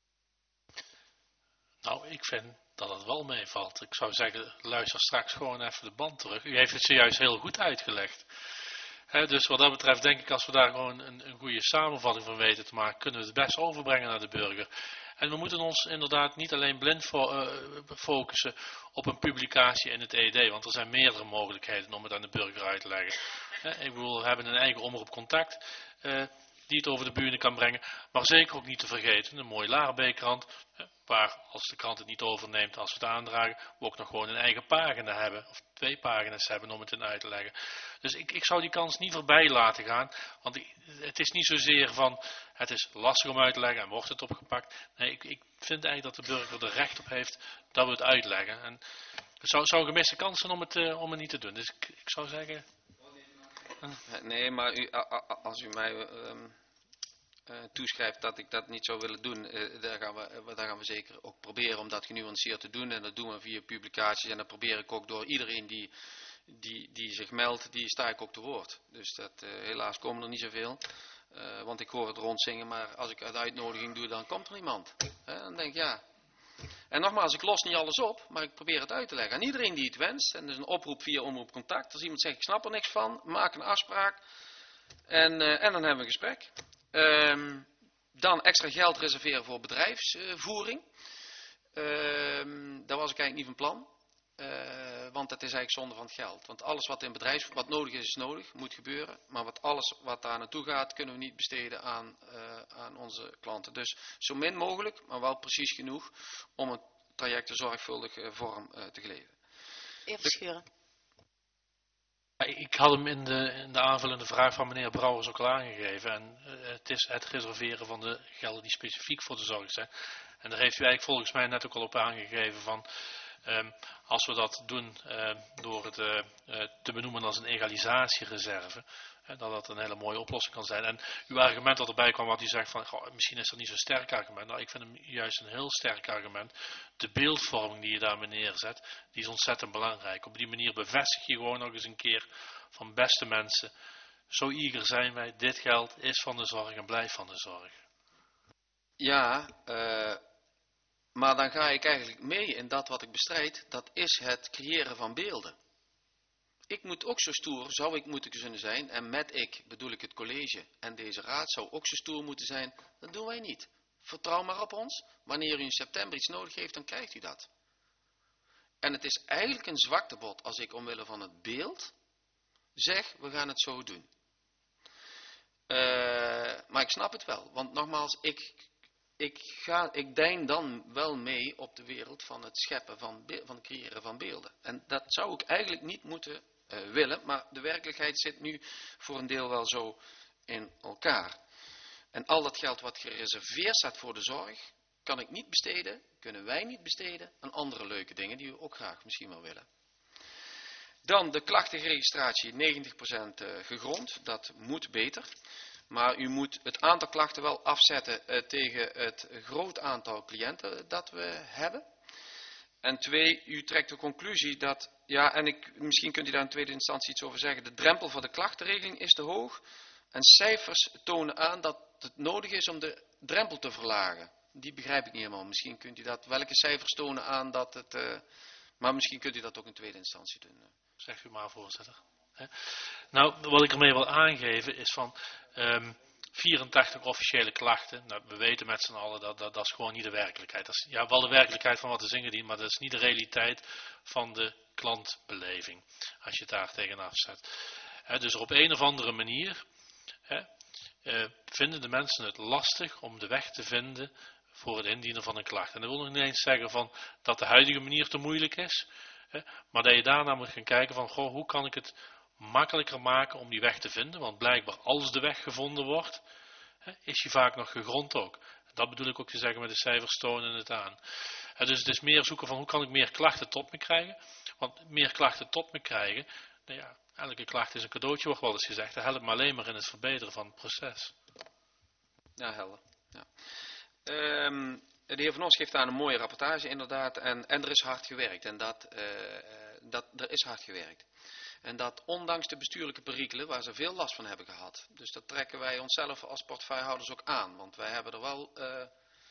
Nou, ik vind dat het wel meevalt. Ik zou zeggen, luister straks gewoon even de band terug. U heeft het zojuist heel goed uitgelegd. He, dus wat dat betreft denk ik, als we daar gewoon een, een goede samenvatting van weten te maken, kunnen we het best overbrengen naar de burger. En we moeten ons inderdaad niet alleen blind fo uh, focussen op een publicatie in het E D, want er zijn meerdere mogelijkheden om het aan de burger uit te leggen. He, ik bedoel, we hebben een eigen omroep contact uh, die het over de bühne kan brengen, maar zeker ook niet te vergeten, een mooie Laarbeekkrant, uh, waar als de krant het niet overneemt, als we het aandragen, we ook nog gewoon een eigen pagina hebben, of twee pagina's hebben om het in uit te leggen. Dus ik, ik zou die kans niet voorbij laten gaan, want ik, het is niet zozeer van, het is lastig om uit te leggen en wordt het opgepakt. Nee, ik, ik vind eigenlijk dat de burger er recht op heeft dat we het uitleggen. En het zou, zou een gemiste kans zijn om het, uh, om het niet te doen. Dus ik, ik zou zeggen, Nee, maar u, a, a, als u mij um, uh, toeschrijft dat ik dat niet zou willen doen, uh, daar, gaan we, uh, daar gaan we zeker ook proberen om dat genuanceerd te doen. En dat doen we via publicaties en dat probeer ik ook door iedereen die, die, die zich meldt, die sta ik ook te woord. Dus dat, uh, helaas komen er niet zoveel. Uh, want ik hoor het rondzingen, maar als ik de uitnodiging doe, dan komt er niemand. Uh, dan denk ik, ja. En nogmaals, ik los niet alles op, maar ik probeer het uit te leggen aan iedereen die het wenst. En dus een oproep via Omroep Contact. Als iemand zegt, ik snap er niks van, maak een afspraak. En, uh, en dan hebben we een gesprek. Um, dan extra geld reserveren voor bedrijfsvoering. Um, daar was ik eigenlijk niet van plan. Uh, want dat is eigenlijk zonde van het geld. Want alles wat in bedrijf, wat nodig is, is nodig, moet gebeuren. Maar wat alles wat daar naartoe gaat, kunnen we niet besteden aan, uh, aan onze klanten. Dus zo min mogelijk, maar wel precies genoeg om het traject een zorgvuldige vorm uh, te geven. Even Verschuren. Ik had hem in de, in de aanvullende vraag van meneer Brouwers ook al aangegeven. En uh, het is het reserveren van de gelden die specifiek voor de zorg zijn. En daar heeft u eigenlijk volgens mij net ook al op aangegeven van... Um, als we dat doen uh, door het uh, uh, te benoemen als een egalisatiereserve, uh, dat dat een hele mooie oplossing kan zijn. En uw argument dat erbij kwam, wat u zegt van, goh, misschien is dat niet zo'n sterk argument. Nou, ik vind hem juist een heel sterk argument. De beeldvorming die je daarmee neerzet, die is ontzettend belangrijk. Op die manier bevestig je gewoon nog eens een keer van beste mensen, zo eager zijn wij, dit geld is van de zorg en blijft van de zorg. Ja, uh... maar dan ga ik eigenlijk mee in dat wat ik bestrijd, dat is het creëren van beelden. Ik moet ook zo stoer, zou ik moeten kunnen zijn, en met ik bedoel ik het college en deze raad zou ook zo stoer moeten zijn, dat doen wij niet. Vertrouw maar op ons, wanneer u in september iets nodig heeft, dan krijgt u dat. En het is eigenlijk een zwaktebod als ik omwille van het beeld zeg, we gaan het zo doen. Uh, maar ik snap het wel, want nogmaals, ik... Ik, ga, ik dein dan wel mee op de wereld van het scheppen, van, van het creëren van beelden. En dat zou ik eigenlijk niet moeten uh, willen, maar de werkelijkheid zit nu voor een deel wel zo in elkaar. En al dat geld wat gereserveerd staat voor de zorg, kan ik niet besteden, kunnen wij niet besteden aan andere leuke dingen die we ook graag misschien wel willen. Dan de klachtenregistratie, negentig procent uh, gegrond, dat moet beter. Maar u moet het aantal klachten wel afzetten uh, tegen het groot aantal cliënten dat we hebben. En twee, u trekt de conclusie dat, ja, en ik, misschien kunt u daar in tweede instantie iets over zeggen, de drempel voor de klachtenregeling is te hoog. En cijfers tonen aan dat het nodig is om de drempel te verlagen. Die begrijp ik niet helemaal. Misschien kunt u dat, welke cijfers tonen aan dat het, uh, maar misschien kunt u dat ook in tweede instantie doen. Zegt u maar, voorzitter. He? Nou, wat ik ermee wil aangeven is van um, vierentachtig officiële klachten. Nou, we weten met z'n allen dat, dat dat is gewoon niet de werkelijkheid. Dat is ja, wel de werkelijkheid van wat is ingediend, maar dat is niet de realiteit van de klantbeleving. Als je het daar tegenaf zet. He, dus op een of andere manier he, uh, vinden de mensen het lastig om de weg te vinden voor het indienen van een klacht. En dat wil nog niet eens zeggen van dat de huidige manier te moeilijk is. He, maar dat je daarna moet gaan kijken van, goh, hoe kan ik het makkelijker maken om die weg te vinden, want blijkbaar als de weg gevonden wordt, he, is die vaak nog gegrond ook. Dat bedoel ik ook te zeggen met de cijfers tonen het aan. He, dus het is meer zoeken van hoe kan ik meer klachten tot me krijgen, want meer klachten tot me krijgen, nou ja, elke klacht is een cadeautje, wordt wel eens gezegd, dat helpt me alleen maar in het verbeteren van het proces. Ja, helder. Ja. Um, de heer Van Os geeft aan een mooie rapportage inderdaad, en, en er is hard gewerkt, en dat, uh, dat er is hard gewerkt. En dat ondanks de bestuurlijke perikelen, waar ze veel last van hebben gehad. Dus dat trekken wij onszelf als portefeuillehouders ook aan. Want wij hebben er wel... Uh,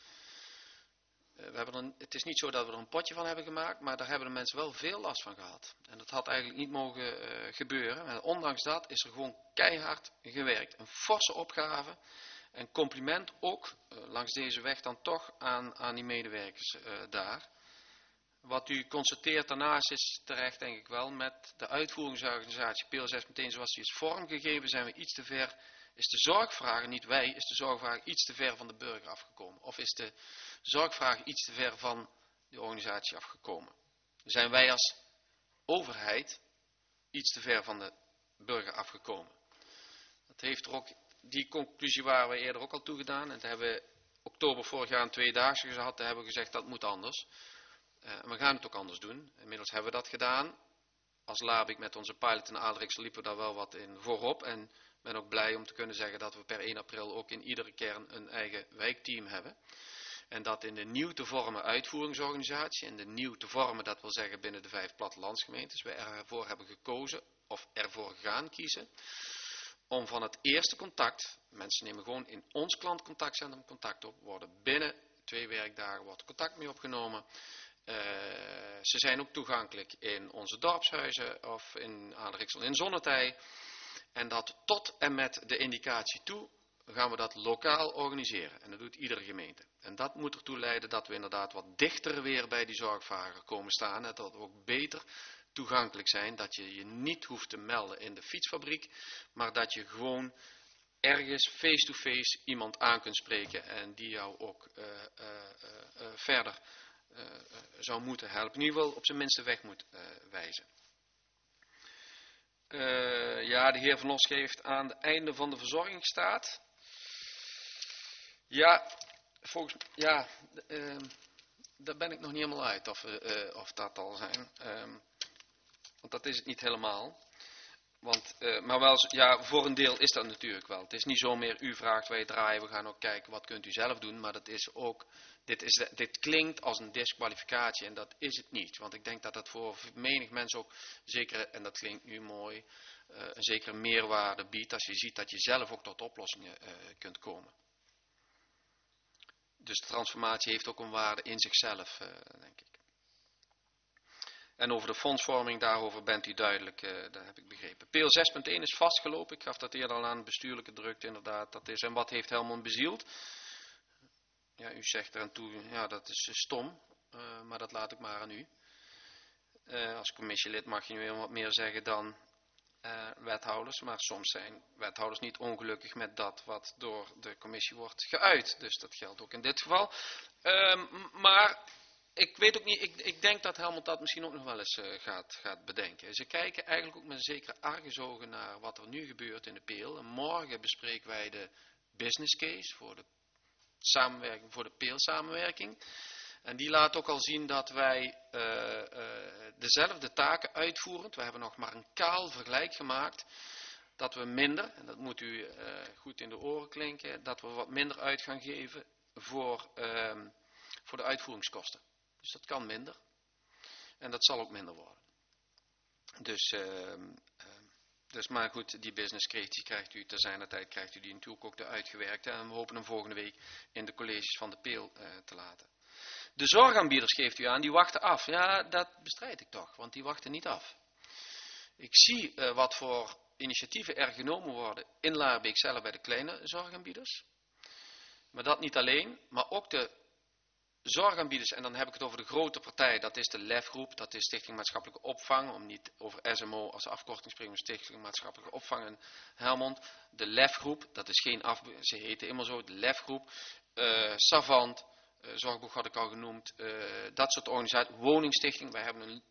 we hebben er een, het is niet zo dat we er een potje van hebben gemaakt, maar daar hebben de mensen wel veel last van gehad. En dat had eigenlijk niet mogen uh, gebeuren. En ondanks dat is er gewoon keihard gewerkt. Een forse opgave. En compliment ook uh, langs deze weg dan toch aan, aan die medewerkers uh, daar. Wat u constateert daarnaast is terecht, denk ik wel, met de uitvoeringsorganisatie P L zes meteen zoals die is vormgegeven, zijn we iets te ver, is de zorgvraag, niet wij, is de zorgvraag iets te ver van de burger afgekomen. Of is de zorgvraag iets te ver van de organisatie afgekomen. Zijn wij als overheid iets te ver van de burger afgekomen. Dat heeft er ook, die conclusie waren we eerder ook al toegedaan. En toen hebben we oktober vorig jaar een tweedaagse gehad, daar hebben we gezegd dat moet anders. Uh, we gaan het ook anders doen. Inmiddels hebben we dat gedaan. als Labik met onze pilot in Aalriksel liepen we daar wel wat in voorop. En ik ben ook blij om te kunnen zeggen dat we per één april ook in iedere kern een eigen wijkteam hebben. En dat in de nieuw te vormen uitvoeringsorganisatie, en de nieuw te vormen, dat wil zeggen binnen de vijf plattelandsgemeentes, we ervoor hebben gekozen, of ervoor gaan kiezen, om van het eerste contact, mensen nemen gewoon in ons klantcontactcentrum contact op, worden binnen twee werkdagen wordt contact mee opgenomen. Uh, ze zijn ook toegankelijk in onze dorpshuizen of in Aalriksel in Zonnetij. En dat tot en met de indicatie toe gaan we dat lokaal organiseren. En dat doet iedere gemeente. En dat moet ertoe leiden dat we inderdaad wat dichter weer bij die zorgvragen komen staan. En dat we ook beter toegankelijk zijn. Dat je je niet hoeft te melden in de fietsfabriek. Maar dat je gewoon ergens face-to-face iemand aan kunt spreken. En die jou ook uh, uh, uh, uh, verder uh, uh, zou moeten helpen. In ieder geval op zijn minste weg moet uh, wijzen. Uh, ja, de heer Van Os geeft aan het einde van de verzorgingsstaat. Ja, volgens ja, uh, daar ben ik nog niet helemaal uit of, uh, of dat al zijn. Uh, want dat is het niet helemaal. Want, uh, maar wel, ja, voor een deel is dat natuurlijk wel. Het is niet zo meer u vraagt, wij draaien, we gaan ook kijken wat kunt u zelf doen. Maar dat is ook, dit, is, dit klinkt als een disqualificatie en dat is het niet. Want ik denk dat dat voor menig mens ook zeker, en dat klinkt nu mooi, uh, een zekere meerwaarde biedt. Als je ziet dat je zelf ook tot oplossingen uh, kunt komen. Dus de transformatie heeft ook een waarde in zichzelf, uh, denk ik. En over de fondsvorming, daarover bent u duidelijk, uh, dat heb ik begrepen. P L zes punt één is vastgelopen, ik gaf dat eerder al aan, bestuurlijke drukte inderdaad, dat is. En wat heeft Helmond bezield? Ja, u zegt eraan toe, ja dat is uh, stom, uh, maar dat laat ik maar aan u. Uh, als commissielid mag je nu heel wat meer zeggen dan uh, wethouders, maar soms zijn wethouders niet ongelukkig met dat wat door de commissie wordt geuit. Dus dat geldt ook in dit geval. Uh, maar... Ik weet ook niet, ik, ik denk dat Helmond dat misschien ook nog wel eens uh, gaat, gaat bedenken. Ze kijken eigenlijk ook met een zekere argusogen naar wat er nu gebeurt in de P E E L. En morgen bespreken wij de business case voor de samenwerking, voor de P E E L-samenwerking. En die laat ook al zien dat wij uh, uh, dezelfde taken uitvoerend, we hebben nog maar een kaal vergelijk gemaakt, dat we minder, en dat moet u uh, goed in de oren klinken, dat we wat minder uit gaan geven voor, uh, voor de uitvoeringskosten. Dus dat kan minder. En dat zal ook minder worden. Dus, uh, uh, dus maar goed, die business case die krijgt u ter zijner tijd, krijgt u die natuurlijk ook de uitgewerkte. En we hopen hem volgende week in de colleges van de P E E L uh, te laten. De zorgaanbieders geeft u aan, die wachten af. Ja, dat bestrijd ik toch, want die wachten niet af. Ik zie uh, wat voor initiatieven er genomen worden in Laarbeek zelf bij de kleine zorgaanbieders. Maar dat niet alleen, maar ook de zorgaanbieders, en dan heb ik het over de grote partij, dat is de L E F-groep, dat is Stichting Maatschappelijke Opvang, om niet over S M O als afkorting te spreken, maar Stichting Maatschappelijke Opvang in Helmond. De L E F-groep, dat is geen af, ze heten immer zo, de L E F-groep, uh, Savant, uh, Zorgboek had ik al genoemd, uh, dat soort organisaties, Woningstichting, wij hebben een,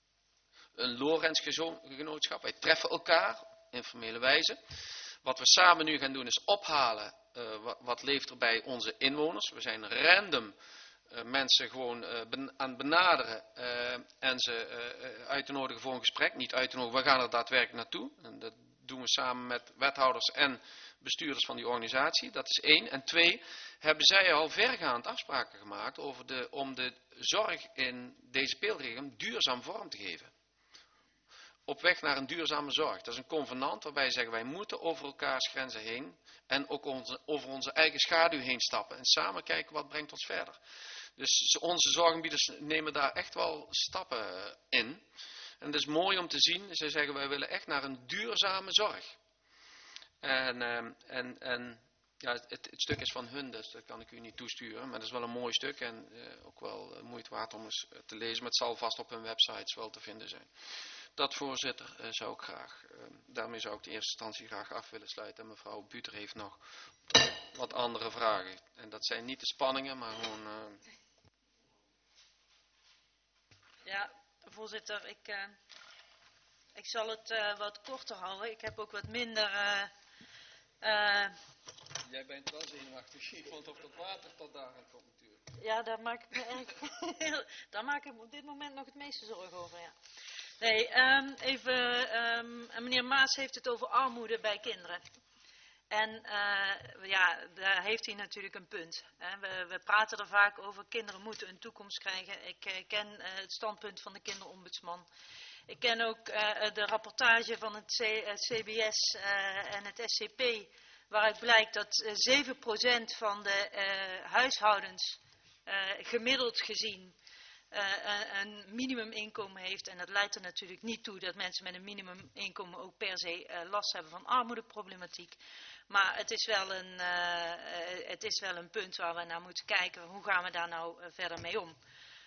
een Lorenz-genootschap, wij treffen elkaar, informele wijze. Wat we samen nu gaan doen is ophalen, uh, wat, wat leeft er bij onze inwoners. We zijn random Uh, mensen gewoon uh, ben, aan het benaderen uh, en ze uh, uit te nodigen voor een gesprek. Niet uit te nodigen, we gaan er daadwerkelijk naartoe. En dat doen we samen met wethouders en bestuurders van die organisatie. Dat is één. En twee, hebben zij al vergaand afspraken gemaakt over de, om de zorg in deze speelregio duurzaam vorm te geven. Op weg naar een duurzame zorg. Dat is een convenant waarbij ze zeggen, wij moeten over elkaars grenzen heen en ook onze, over onze eigen schaduw heen stappen. En samen kijken wat brengt ons verder. Dus onze zorgaanbieders nemen daar echt wel stappen in. En het is mooi om te zien, ze zeggen wij willen echt naar een duurzame zorg. En, en, en ja, het, het stuk is van hun, dus dat kan ik u niet toesturen. Maar dat is wel een mooi stuk en uh, ook wel moeite waard om eens te lezen. Maar het zal vast op hun websites wel te vinden zijn. Dat, voorzitter, uh, zou ik graag. Uh, daarmee zou ik de eerste instantie graag af willen sluiten. En mevrouw Buter heeft nog wat andere vragen. En dat zijn niet de spanningen, maar gewoon... Uh... Ja, voorzitter, ik, uh, ik zal het uh, wat korter houden. Ik heb ook wat minder... Uh, uh... Jij bent wel zenuwachtig, je vond of dat water tot daar komt natuurlijk. Ja, daar maak ik me eigenlijk... daar maak ik me op dit moment nog het meeste zorgen over, ja. Nee, um, even, um, meneer Maas heeft het over armoede bij kinderen. En uh, ja, daar heeft hij natuurlijk een punt. Hè. We, we praten er vaak over, kinderen moeten een toekomst krijgen. Ik uh, ken uh, het standpunt van de kinderombudsman. Ik ken ook uh, de rapportage van het C, uh, C B S uh, en het S C P, waaruit blijkt dat uh, zeven procent van de uh, huishoudens uh, gemiddeld gezien uh, een minimuminkomen heeft. En dat leidt er natuurlijk niet toe dat mensen met een minimuminkomen ook per se uh, last hebben van armoedeproblematiek. Maar het is, wel een, uh, het is wel een punt waar we naar moeten kijken. Hoe gaan we daar nou uh, verder mee om?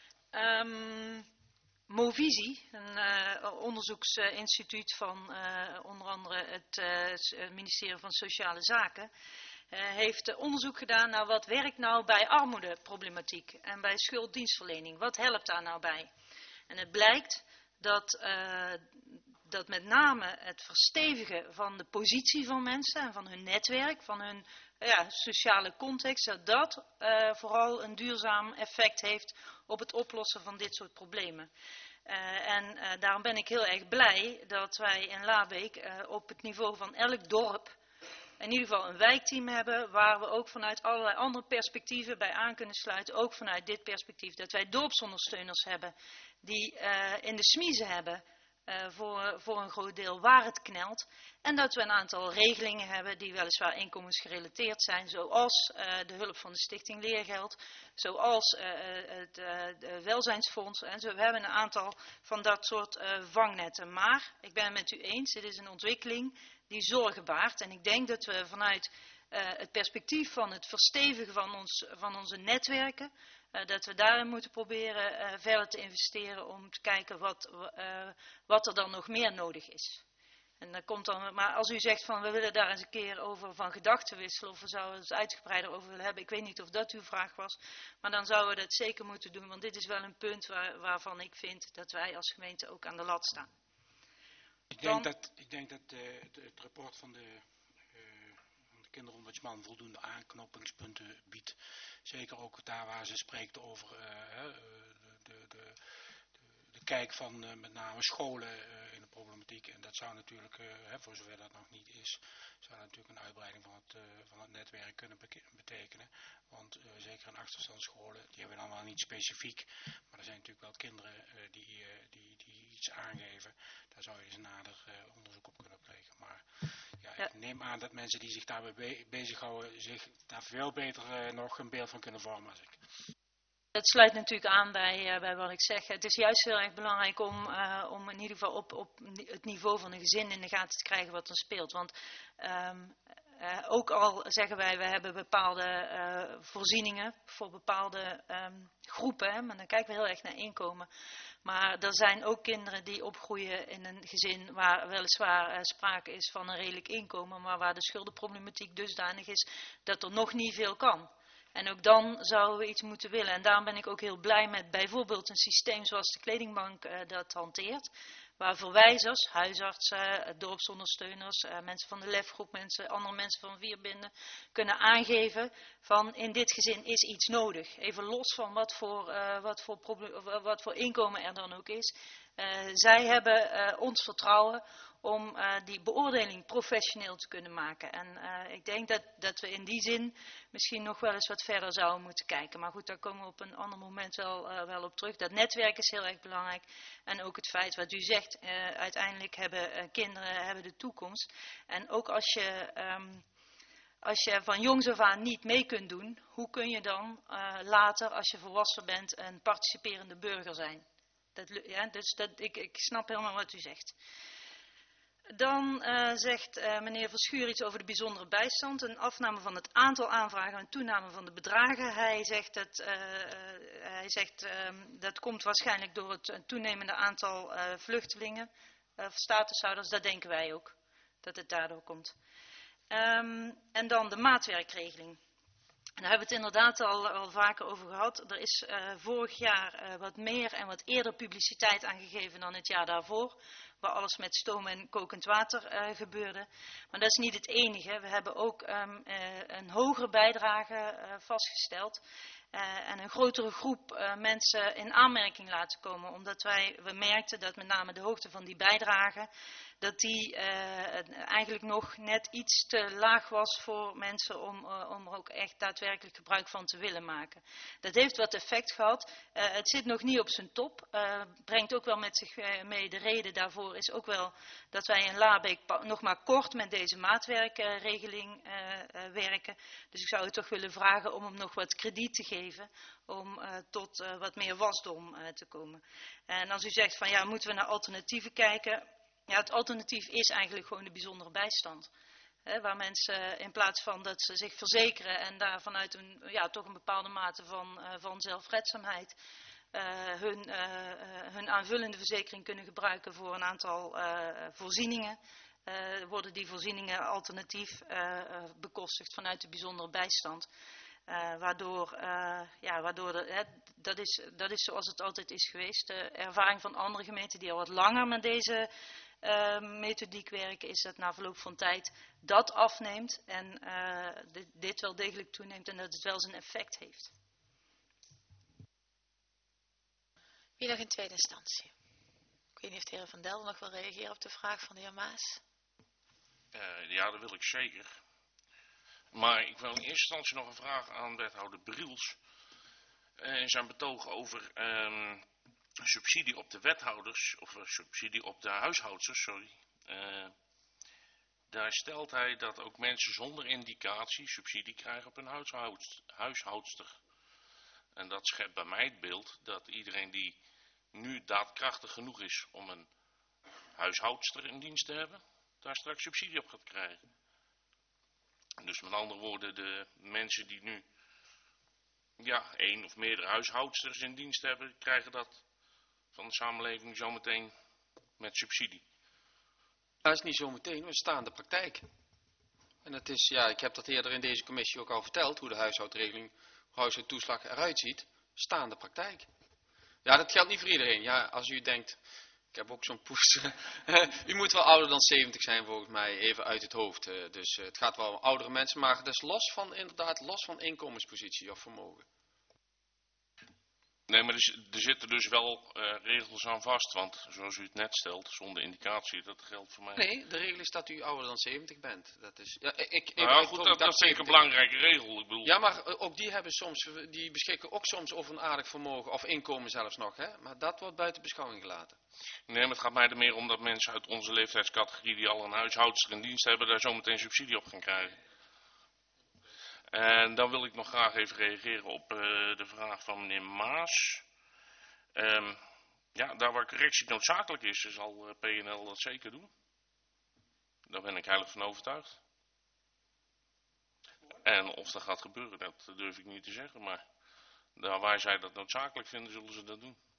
Um, Movisie, een uh, onderzoeksinstituut van uh, onder andere het uh, ministerie van Sociale Zaken, uh, heeft uh, onderzoek gedaan naar wat werkt nou bij armoedeproblematiek en bij schulddienstverlening. Wat helpt daar nou bij? En het blijkt dat, uh, dat met name het verstevigen van de positie van mensen en van hun netwerk, van hun ja, sociale context, dat dat uh, vooral een duurzaam effect heeft op het oplossen van dit soort problemen. Uh, en uh, daarom ben ik heel erg blij dat wij in Labeek uh, op het niveau van elk dorp in ieder geval een wijkteam hebben, waar we ook vanuit allerlei andere perspectieven bij aan kunnen sluiten, ook vanuit dit perspectief, dat wij dorpsondersteuners hebben die uh, in de smiezen hebben uh, voor, voor een groot deel waar het knelt. En dat we een aantal regelingen hebben die weliswaar inkomensgerelateerd zijn, zoals uh, de hulp van de Stichting Leergeld, zoals uh, het uh, de welzijnsfonds. En zo, we hebben een aantal van dat soort uh, vangnetten. Maar ik ben het met u eens, dit is een ontwikkeling die zorgen baart. En ik denk dat we vanuit uh, het perspectief van het verstevigen van, ons, van onze netwerken, uh, dat we daarin moeten proberen uh, verder te investeren om te kijken wat, uh, wat er dan nog meer nodig is. En dan komt dan, maar als u zegt van we willen daar eens een keer over van gedachten wisselen of we zouden het uitgebreider over willen hebben, ik weet niet of dat uw vraag was, maar dan zouden we dat zeker moeten doen, want dit is wel een punt waar, waarvan ik vind dat wij als gemeente ook aan de lat staan. Ik denk dan, dat, ik denk dat uh, de, het rapport van de, uh, van de kinderombudsman voldoende aanknopingspunten biedt. Zeker ook daar waar ze spreekt over uh, de, de, de, de kijk van uh, met name scholen uh, in de problematiek. En dat zou natuurlijk, uh, hè, voor zover dat nog niet is, zou dat natuurlijk een uitbreiding van het, uh, van het netwerk kunnen betekenen. Want uh, zeker in achterstandsscholen, die hebben we dan wel niet specifiek, maar er zijn natuurlijk wel kinderen uh, die, uh, die, die iets aangeven. Daar zou je eens nader uh, onderzoek op kunnen plegen. Maar ja, ja. Ik neem aan dat mensen die zich daarbij be bezighouden, zich daar veel beter uh, nog een beeld van kunnen vormen als ik. Het sluit natuurlijk aan bij, uh, bij wat ik zeg. Het is juist heel erg belangrijk om, uh, om in ieder geval op, op het niveau van een gezin in de gaten te krijgen wat er speelt. Want um, uh, ook al zeggen wij, we hebben bepaalde uh, voorzieningen voor bepaalde um, groepen, hè, maar dan kijken we heel erg naar inkomen. Maar er zijn ook kinderen die opgroeien in een gezin waar weliswaar uh, sprake is van een redelijk inkomen, maar waar de schuldenproblematiek dusdanig is dat er nog niet veel kan. En ook dan zouden we iets moeten willen. En daarom ben ik ook heel blij met bijvoorbeeld een systeem zoals de kledingbank uh, dat hanteert. Waar verwijzers, huisartsen, dorpsondersteuners, uh, mensen van de lefgroep, mensen, andere mensen van Vierbinden kunnen aangeven van in dit gezin is iets nodig. Even los van wat voor, uh, wat voor, probleem, wat voor inkomen er dan ook is. Uh, zij hebben uh, ons vertrouwen om uh, die beoordeling professioneel te kunnen maken. En uh, ik denk dat, dat we in die zin misschien nog wel eens wat verder zouden moeten kijken. Maar goed, daar komen we op een ander moment wel, uh, wel op terug. Dat netwerk is heel erg belangrijk. En ook het feit wat u zegt, uh, uiteindelijk hebben uh, kinderen hebben de toekomst. En ook als je, um, als je van jongs af aan niet mee kunt doen, hoe kun je dan uh, later, als je volwassen bent, een participerende burger zijn? Dat, ja, dus dat, ik, ik snap helemaal wat u zegt. Dan uh, zegt uh, meneer Verschuur iets over de bijzondere bijstand. Een afname van het aantal aanvragen en een toename van de bedragen. Hij zegt dat, uh, uh, hij zegt, uh, dat komt waarschijnlijk door het toenemende aantal uh, vluchtelingen, uh, statushouders. Dat denken wij ook, dat het daardoor komt. Um, en dan de maatwerkregeling. En daar hebben we het inderdaad al, al vaker over gehad. Er is uh, vorig jaar uh, wat meer en wat eerder publiciteit aangegeven dan het jaar daarvoor. Waar alles met stoom en kokend water uh, gebeurde. Maar dat is niet het enige. We hebben ook um, uh, een hogere bijdrage uh, vastgesteld. uh, en een grotere groep uh, mensen in aanmerking laten komen. Omdat wij, we merkten dat met name de hoogte van die bijdrage, dat die uh, eigenlijk nog net iets te laag was voor mensen om, uh, om er ook echt daadwerkelijk gebruik van te willen maken. Dat heeft wat effect gehad. Uh, het zit nog niet op zijn top. Uh, brengt ook wel met zich mee, de reden daarvoor is ook wel dat wij in Laarbeek nog maar kort met deze maatwerkregeling uh, uh, werken. Dus ik zou u toch willen vragen om hem nog wat krediet te geven om uh, tot uh, wat meer wasdom uh, te komen. En als u zegt van ja, moeten we naar alternatieven kijken. Ja, het alternatief is eigenlijk gewoon de bijzondere bijstand. He, waar mensen in plaats van dat ze zich verzekeren en daar vanuit een, ja, toch een bepaalde mate van, uh, van zelfredzaamheid uh, hun, uh, uh, hun aanvullende verzekering kunnen gebruiken voor een aantal uh, voorzieningen. Uh, worden die voorzieningen alternatief uh, uh, bekostigd vanuit de bijzondere bijstand. Uh, waardoor, uh, ja, waardoor de, hè, dat, is, dat is zoals het altijd is geweest. De ervaring van andere gemeenten die al wat langer met deze uh, methodiek werken, is dat na verloop van tijd dat afneemt en uh, dit, dit wel degelijk toeneemt en dat het wel zijn effect heeft. Wie nog in tweede instantie? Ik weet niet of de heer Van Delden nog wil reageren op de vraag van de heer Maas. Uh, ja, dat wil ik zeker. Maar ik wil in eerste instantie nog een vraag aan wethouder Briels. Uh, in zijn betoog over um, subsidie op de wethouders, of uh, subsidie op de huishoudsters, sorry. Uh, daar stelt hij dat ook mensen zonder indicatie subsidie krijgen op een huishoudster. huishoudster. En dat schept bij mij het beeld dat iedereen die nu daadkrachtig genoeg is om een huishoudster in dienst te hebben, daar straks subsidie op gaat krijgen. Dus met andere woorden, de mensen die nu ja, één of meerdere huishoudsters in dienst hebben, krijgen dat van de samenleving zometeen met subsidie. Dat is niet zometeen, we staan in de praktijk. En het is, ja, ik heb dat eerder in deze commissie ook al verteld, hoe de huishoudregeling, huishoudtoeslag eruit ziet. Staande praktijk. Ja, dat geldt niet voor iedereen. Ja, als u denkt, ik heb ook zo'n poes. U moet wel ouder dan zeventig zijn volgens mij, even uit het hoofd. Dus het gaat wel om oudere mensen, maar dat is los van, inderdaad, los van inkomenspositie of vermogen. Nee, maar er, er zitten dus wel uh, regels aan vast, want zoals u het net stelt, zonder indicatie, dat geldt voor mij. Nee, de regel is dat u ouder dan zeventig bent. Dat is, ja, ik, ik, nou ik, goed, ik, dat, dat vind ik een belangrijke regel. Ik bedoel. Ja, maar ook die hebben soms, die beschikken ook soms over een aardig vermogen, of inkomen zelfs nog, hè? Maar dat wordt buiten beschouwing gelaten. Nee, maar het gaat mij er meer om dat mensen uit onze leeftijdscategorie die al een huishoudster in dienst hebben, daar zometeen subsidie op gaan krijgen. En dan wil ik nog graag even reageren op uh, de vraag van meneer Maas. Um, ja, daar waar correctie noodzakelijk is, zal uh, P N L dat zeker doen. Daar ben ik heilig van overtuigd. En of dat gaat gebeuren, dat durf ik niet te zeggen, maar daar waar zij dat noodzakelijk vinden, zullen ze dat doen.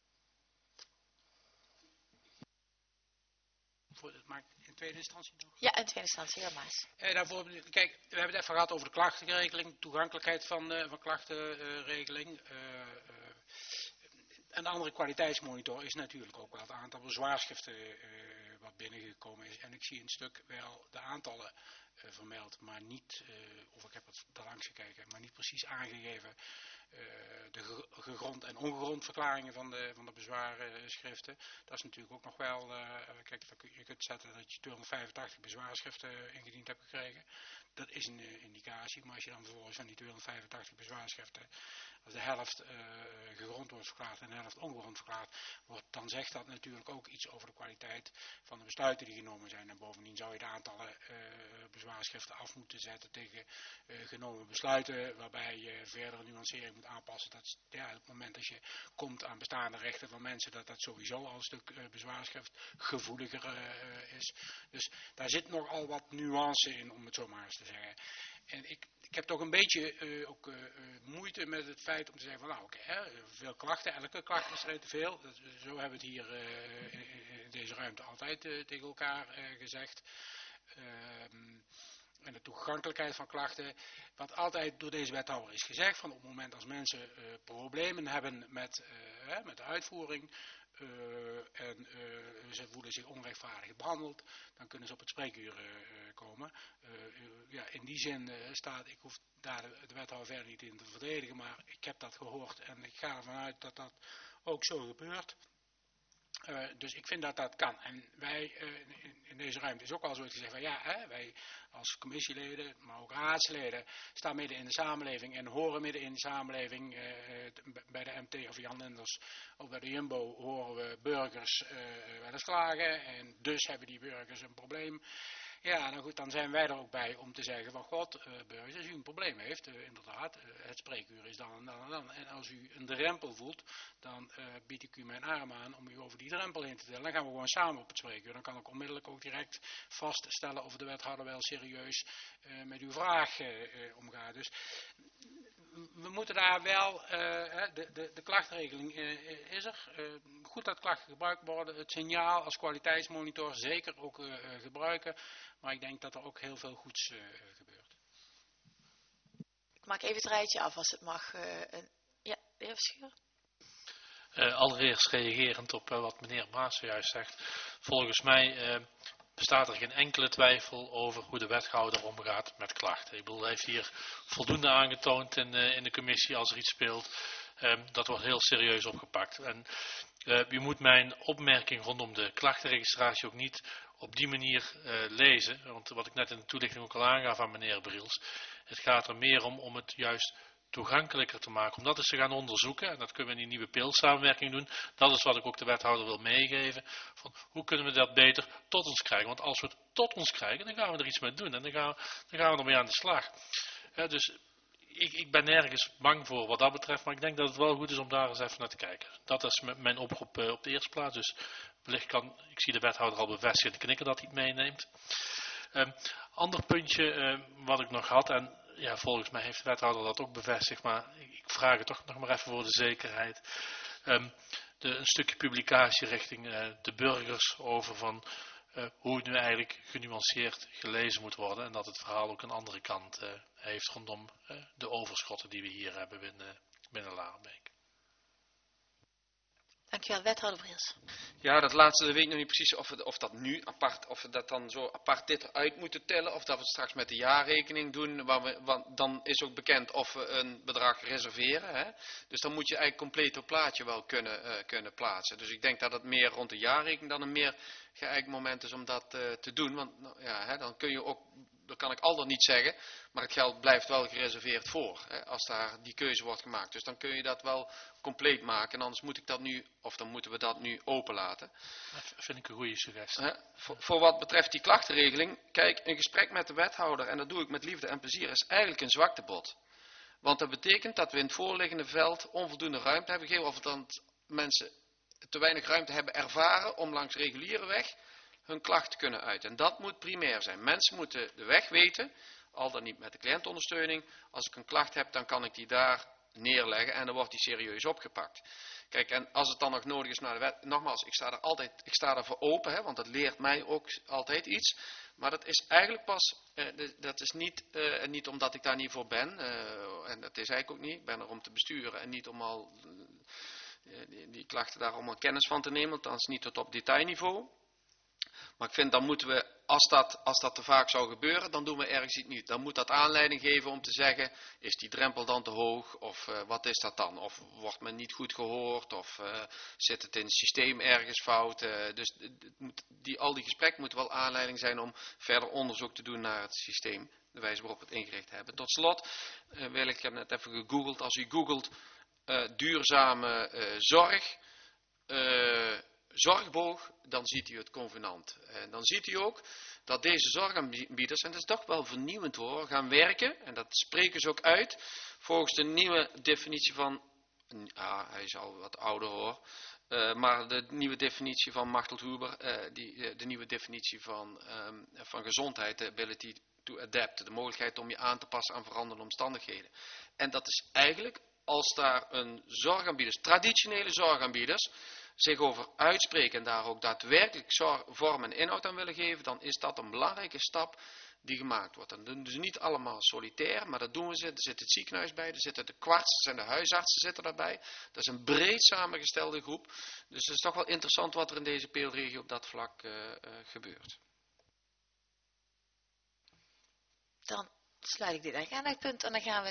Maar in tweede instantie nog? Ja, in tweede instantie, heer Maas. Eh, daarvoor, kijk, we hebben het even gehad over de klachtenregeling, toegankelijkheid van, uh, van klachtenregeling. Uh, uh, een andere kwaliteitsmonitor is natuurlijk ook wel het aantal bezwaarschriften uh, wat binnengekomen is. En ik zie een stuk wel de aantallen uh, vermeld, maar niet, uh, of ik heb het daarlangs gekeken, maar niet precies aangegeven. Uh, de gegrond en ongegrond verklaringen van de, van de bezwaarschriften. Dat is natuurlijk ook nog wel, uh, kijk, je kunt zetten dat je tweehonderdvijfentachtig bezwaarschriften ingediend hebt gekregen. Dat is een uh, indicatie, maar als je dan vervolgens van die tweehonderdvijfentachtig bezwaarschriften, als de helft uh, gegrond wordt verklaard en de helft ongegrond verklaard wordt, dan zegt dat natuurlijk ook iets over de kwaliteit van de besluiten die genomen zijn. En bovendien zou je de aantallen uh, bezwaarschriften af moeten zetten tegen uh, genomen besluiten, waarbij je verdere nuancering moet aanpassen. Dat is, ja, op het moment dat je komt aan bestaande rechten van mensen, dat dat sowieso al een stuk uh, bezwaarschrift gevoeliger uh, is. Dus daar zit nogal wat nuance in, om het zo maar eens te zeggen. En ik, ik heb toch een beetje uh, ook, uh, uh, moeite met het feit om te zeggen van nou oké, okay, veel klachten, elke klacht is er te veel. Dat, zo hebben we het hier uh, in, in deze ruimte altijd uh, tegen elkaar uh, gezegd. Uh, en de toegankelijkheid van klachten, wat altijd door deze wethouder is gezegd, van op het moment als mensen uh, problemen hebben met, uh, hè, met de uitvoering, uh, en uh, ze voelen zich onrechtvaardig behandeld, dan kunnen ze op het spreekuur uh, komen. Uh, uh, ja, in die zin uh, staat, ik hoef daar de, de wethouder verder niet in te verdedigen, maar ik heb dat gehoord en ik ga ervan uit dat dat ook zo gebeurt. Uh, dus ik vind dat dat kan. En wij uh, in, in deze ruimte is ook al zoiets gezegd van ja, hè, wij als commissieleden, maar ook raadsleden, staan midden in de samenleving en horen midden in de samenleving. Uh, bij de M T of Jan Lenders of bij de Jumbo horen we burgers uh, wel eens klagen en dus hebben die burgers een probleem. Ja, nou goed, dan zijn wij er ook bij om te zeggen van god, uh, burgers, als u een probleem heeft, uh, inderdaad, uh, het spreekuur is dan en dan en dan. En als u een drempel voelt, dan uh, bied ik u mijn arm aan om u over die drempel heen te tillen. Dan gaan we gewoon samen op het spreekuur. Dan kan ik onmiddellijk ook direct vaststellen of de wethouder wel serieus uh, met uw vraag uh, uh, omgaat. Dus we moeten daar wel, uh, de, de, de klachtregeling uh, is er. Uh, goed dat klachten gebruikt worden. Het signaal als kwaliteitsmonitor zeker ook uh, gebruiken. Maar ik denk dat er ook heel veel goeds uh, gebeurt. Ik maak even het rijtje af als het mag. Uh, een, ja, de heer Verschuren. Uh, allereerst reagerend op uh, wat meneer Maas zojuist zegt. Volgens mij uh, bestaat er geen enkele twijfel over hoe de wethouder omgaat met klachten. Ik bedoel, hij heeft hier voldoende aangetoond in, uh, in de commissie als er iets speelt. Um, dat wordt heel serieus opgepakt. En uh, u moet mijn opmerking rondom de klachtenregistratie ook niet op die manier uh, lezen. Want wat ik net in de toelichting ook al aangaf aan meneer Briels. Het gaat er meer om om het juist toegankelijker te maken. Om dat eens te gaan onderzoeken. En dat kunnen we in die nieuwe pilsamenwerking doen. Dat is wat ik ook de wethouder wil meegeven. Van hoe kunnen we dat beter tot ons krijgen. Want als we het tot ons krijgen, dan gaan we er iets mee doen. En dan gaan we, dan gaan we ermee aan de slag. Uh, dus ik, ik ben nergens bang voor wat dat betreft. Maar ik denk dat het wel goed is om daar eens even naar te kijken. Dat is mijn oproep uh, op de eerste plaats. Dus wellicht kan, ik zie de wethouder al bevestigen en knikken dat hij het meeneemt. Um, ander puntje uh, wat ik nog had. En ja, volgens mij heeft de wethouder dat ook bevestigd. Maar ik, ik vraag het toch nog maar even voor de zekerheid. Um, de, een stukje publicatie richting uh, de burgers over van uh, hoe het nu eigenlijk genuanceerd gelezen moet worden. En dat het verhaal ook een andere kant uh, heeft rondom uh, de overschotten die we hier hebben binnen, binnen Laarbeek. Dankjewel, wethouder Briels. Ja, dat laatste weet ik nog niet precies of we, of dat nu apart, of we dat dan zo apart dit eruit moeten tellen, of dat we het straks met de jaarrekening doen, waar we, want dan is ook bekend of we een bedrag reserveren. Hè? Dus dan moet je eigenlijk compleet het plaatje wel kunnen, uh, kunnen plaatsen. Dus ik denk dat het meer rond de jaarrekening dan een meer geëikt moment is om dat uh, te doen, want nou, ja, hè, dan kun je ook, dat kan ik al dan niet zeggen, maar het geld blijft wel gereserveerd voor, hè, als daar die keuze wordt gemaakt. Dus dan kun je dat wel compleet maken en anders moet ik dat nu, of dan moeten we dat nu openlaten. Dat vind ik een goede suggestie. Hè, voor, voor wat betreft die klachtenregeling, kijk, een gesprek met de wethouder, en dat doe ik met liefde en plezier, is eigenlijk een zwaktebod. Want dat betekent dat we in het voorliggende veld onvoldoende ruimte hebben gegeven, of dat mensen te weinig ruimte hebben ervaren om langs reguliere weg hun klacht te kunnen uiten. En dat moet primair zijn. Mensen moeten de weg weten, al dan niet met de cliëntondersteuning. Als ik een klacht heb, dan kan ik die daar neerleggen en dan wordt die serieus opgepakt. Kijk, en als het dan nog nodig is naar de wet, nogmaals, ik sta er altijd, ik sta er voor open, hè, want dat leert mij ook altijd iets. Maar dat is eigenlijk pas, eh, dat is niet, eh, niet omdat ik daar niet voor ben, eh, en dat is eigenlijk ook niet, ik ben er om te besturen en niet om al uh, die, die klachten daar allemaal kennis van te nemen, althans niet tot op detailniveau. Maar ik vind, dan moeten we, als dat, als dat te vaak zou gebeuren, dan doen we ergens iets niet. Dan moet dat aanleiding geven om te zeggen, is die drempel dan te hoog? Of uh, wat is dat dan? Of wordt men niet goed gehoord? Of uh, zit het in het systeem ergens fout? Uh, dus het moet, die, al die gesprekken moeten wel aanleiding zijn om verder onderzoek te doen naar het systeem. De wijze waarop we het ingericht hebben. Tot slot uh, wil ik, ik heb net even gegoogeld, als u googelt uh, duurzame uh, zorg... Uh, zorgboog, dan ziet u het convenant. En dan ziet u ook dat deze zorgaanbieders, en dat is toch wel vernieuwend hoor, gaan werken, en dat spreken ze ook uit, volgens de nieuwe definitie van, ah, hij is al wat ouder hoor, uh, maar de nieuwe definitie van Machteld Huber, uh, die, uh, de nieuwe definitie van, um, van gezondheid, de ability to adapt, de mogelijkheid om je aan te passen aan veranderende omstandigheden. En dat is eigenlijk, als daar een zorgaanbieders, traditionele zorgaanbieders, zich over uitspreken en daar ook daadwerkelijk vorm en inhoud aan willen geven, dan is dat een belangrijke stap die gemaakt wordt. Dat doen ze niet allemaal solitair, maar dat doen we ze. Er zit het ziekenhuis bij, er zitten de kwarts en de huisartsen zitten daarbij. Dat is een breed samengestelde groep. Dus het is toch wel interessant wat er in deze peelregio op dat vlak uh, uh, gebeurt. Dan sluit ik dit eigenlijk aan, dat punt, en dan gaan we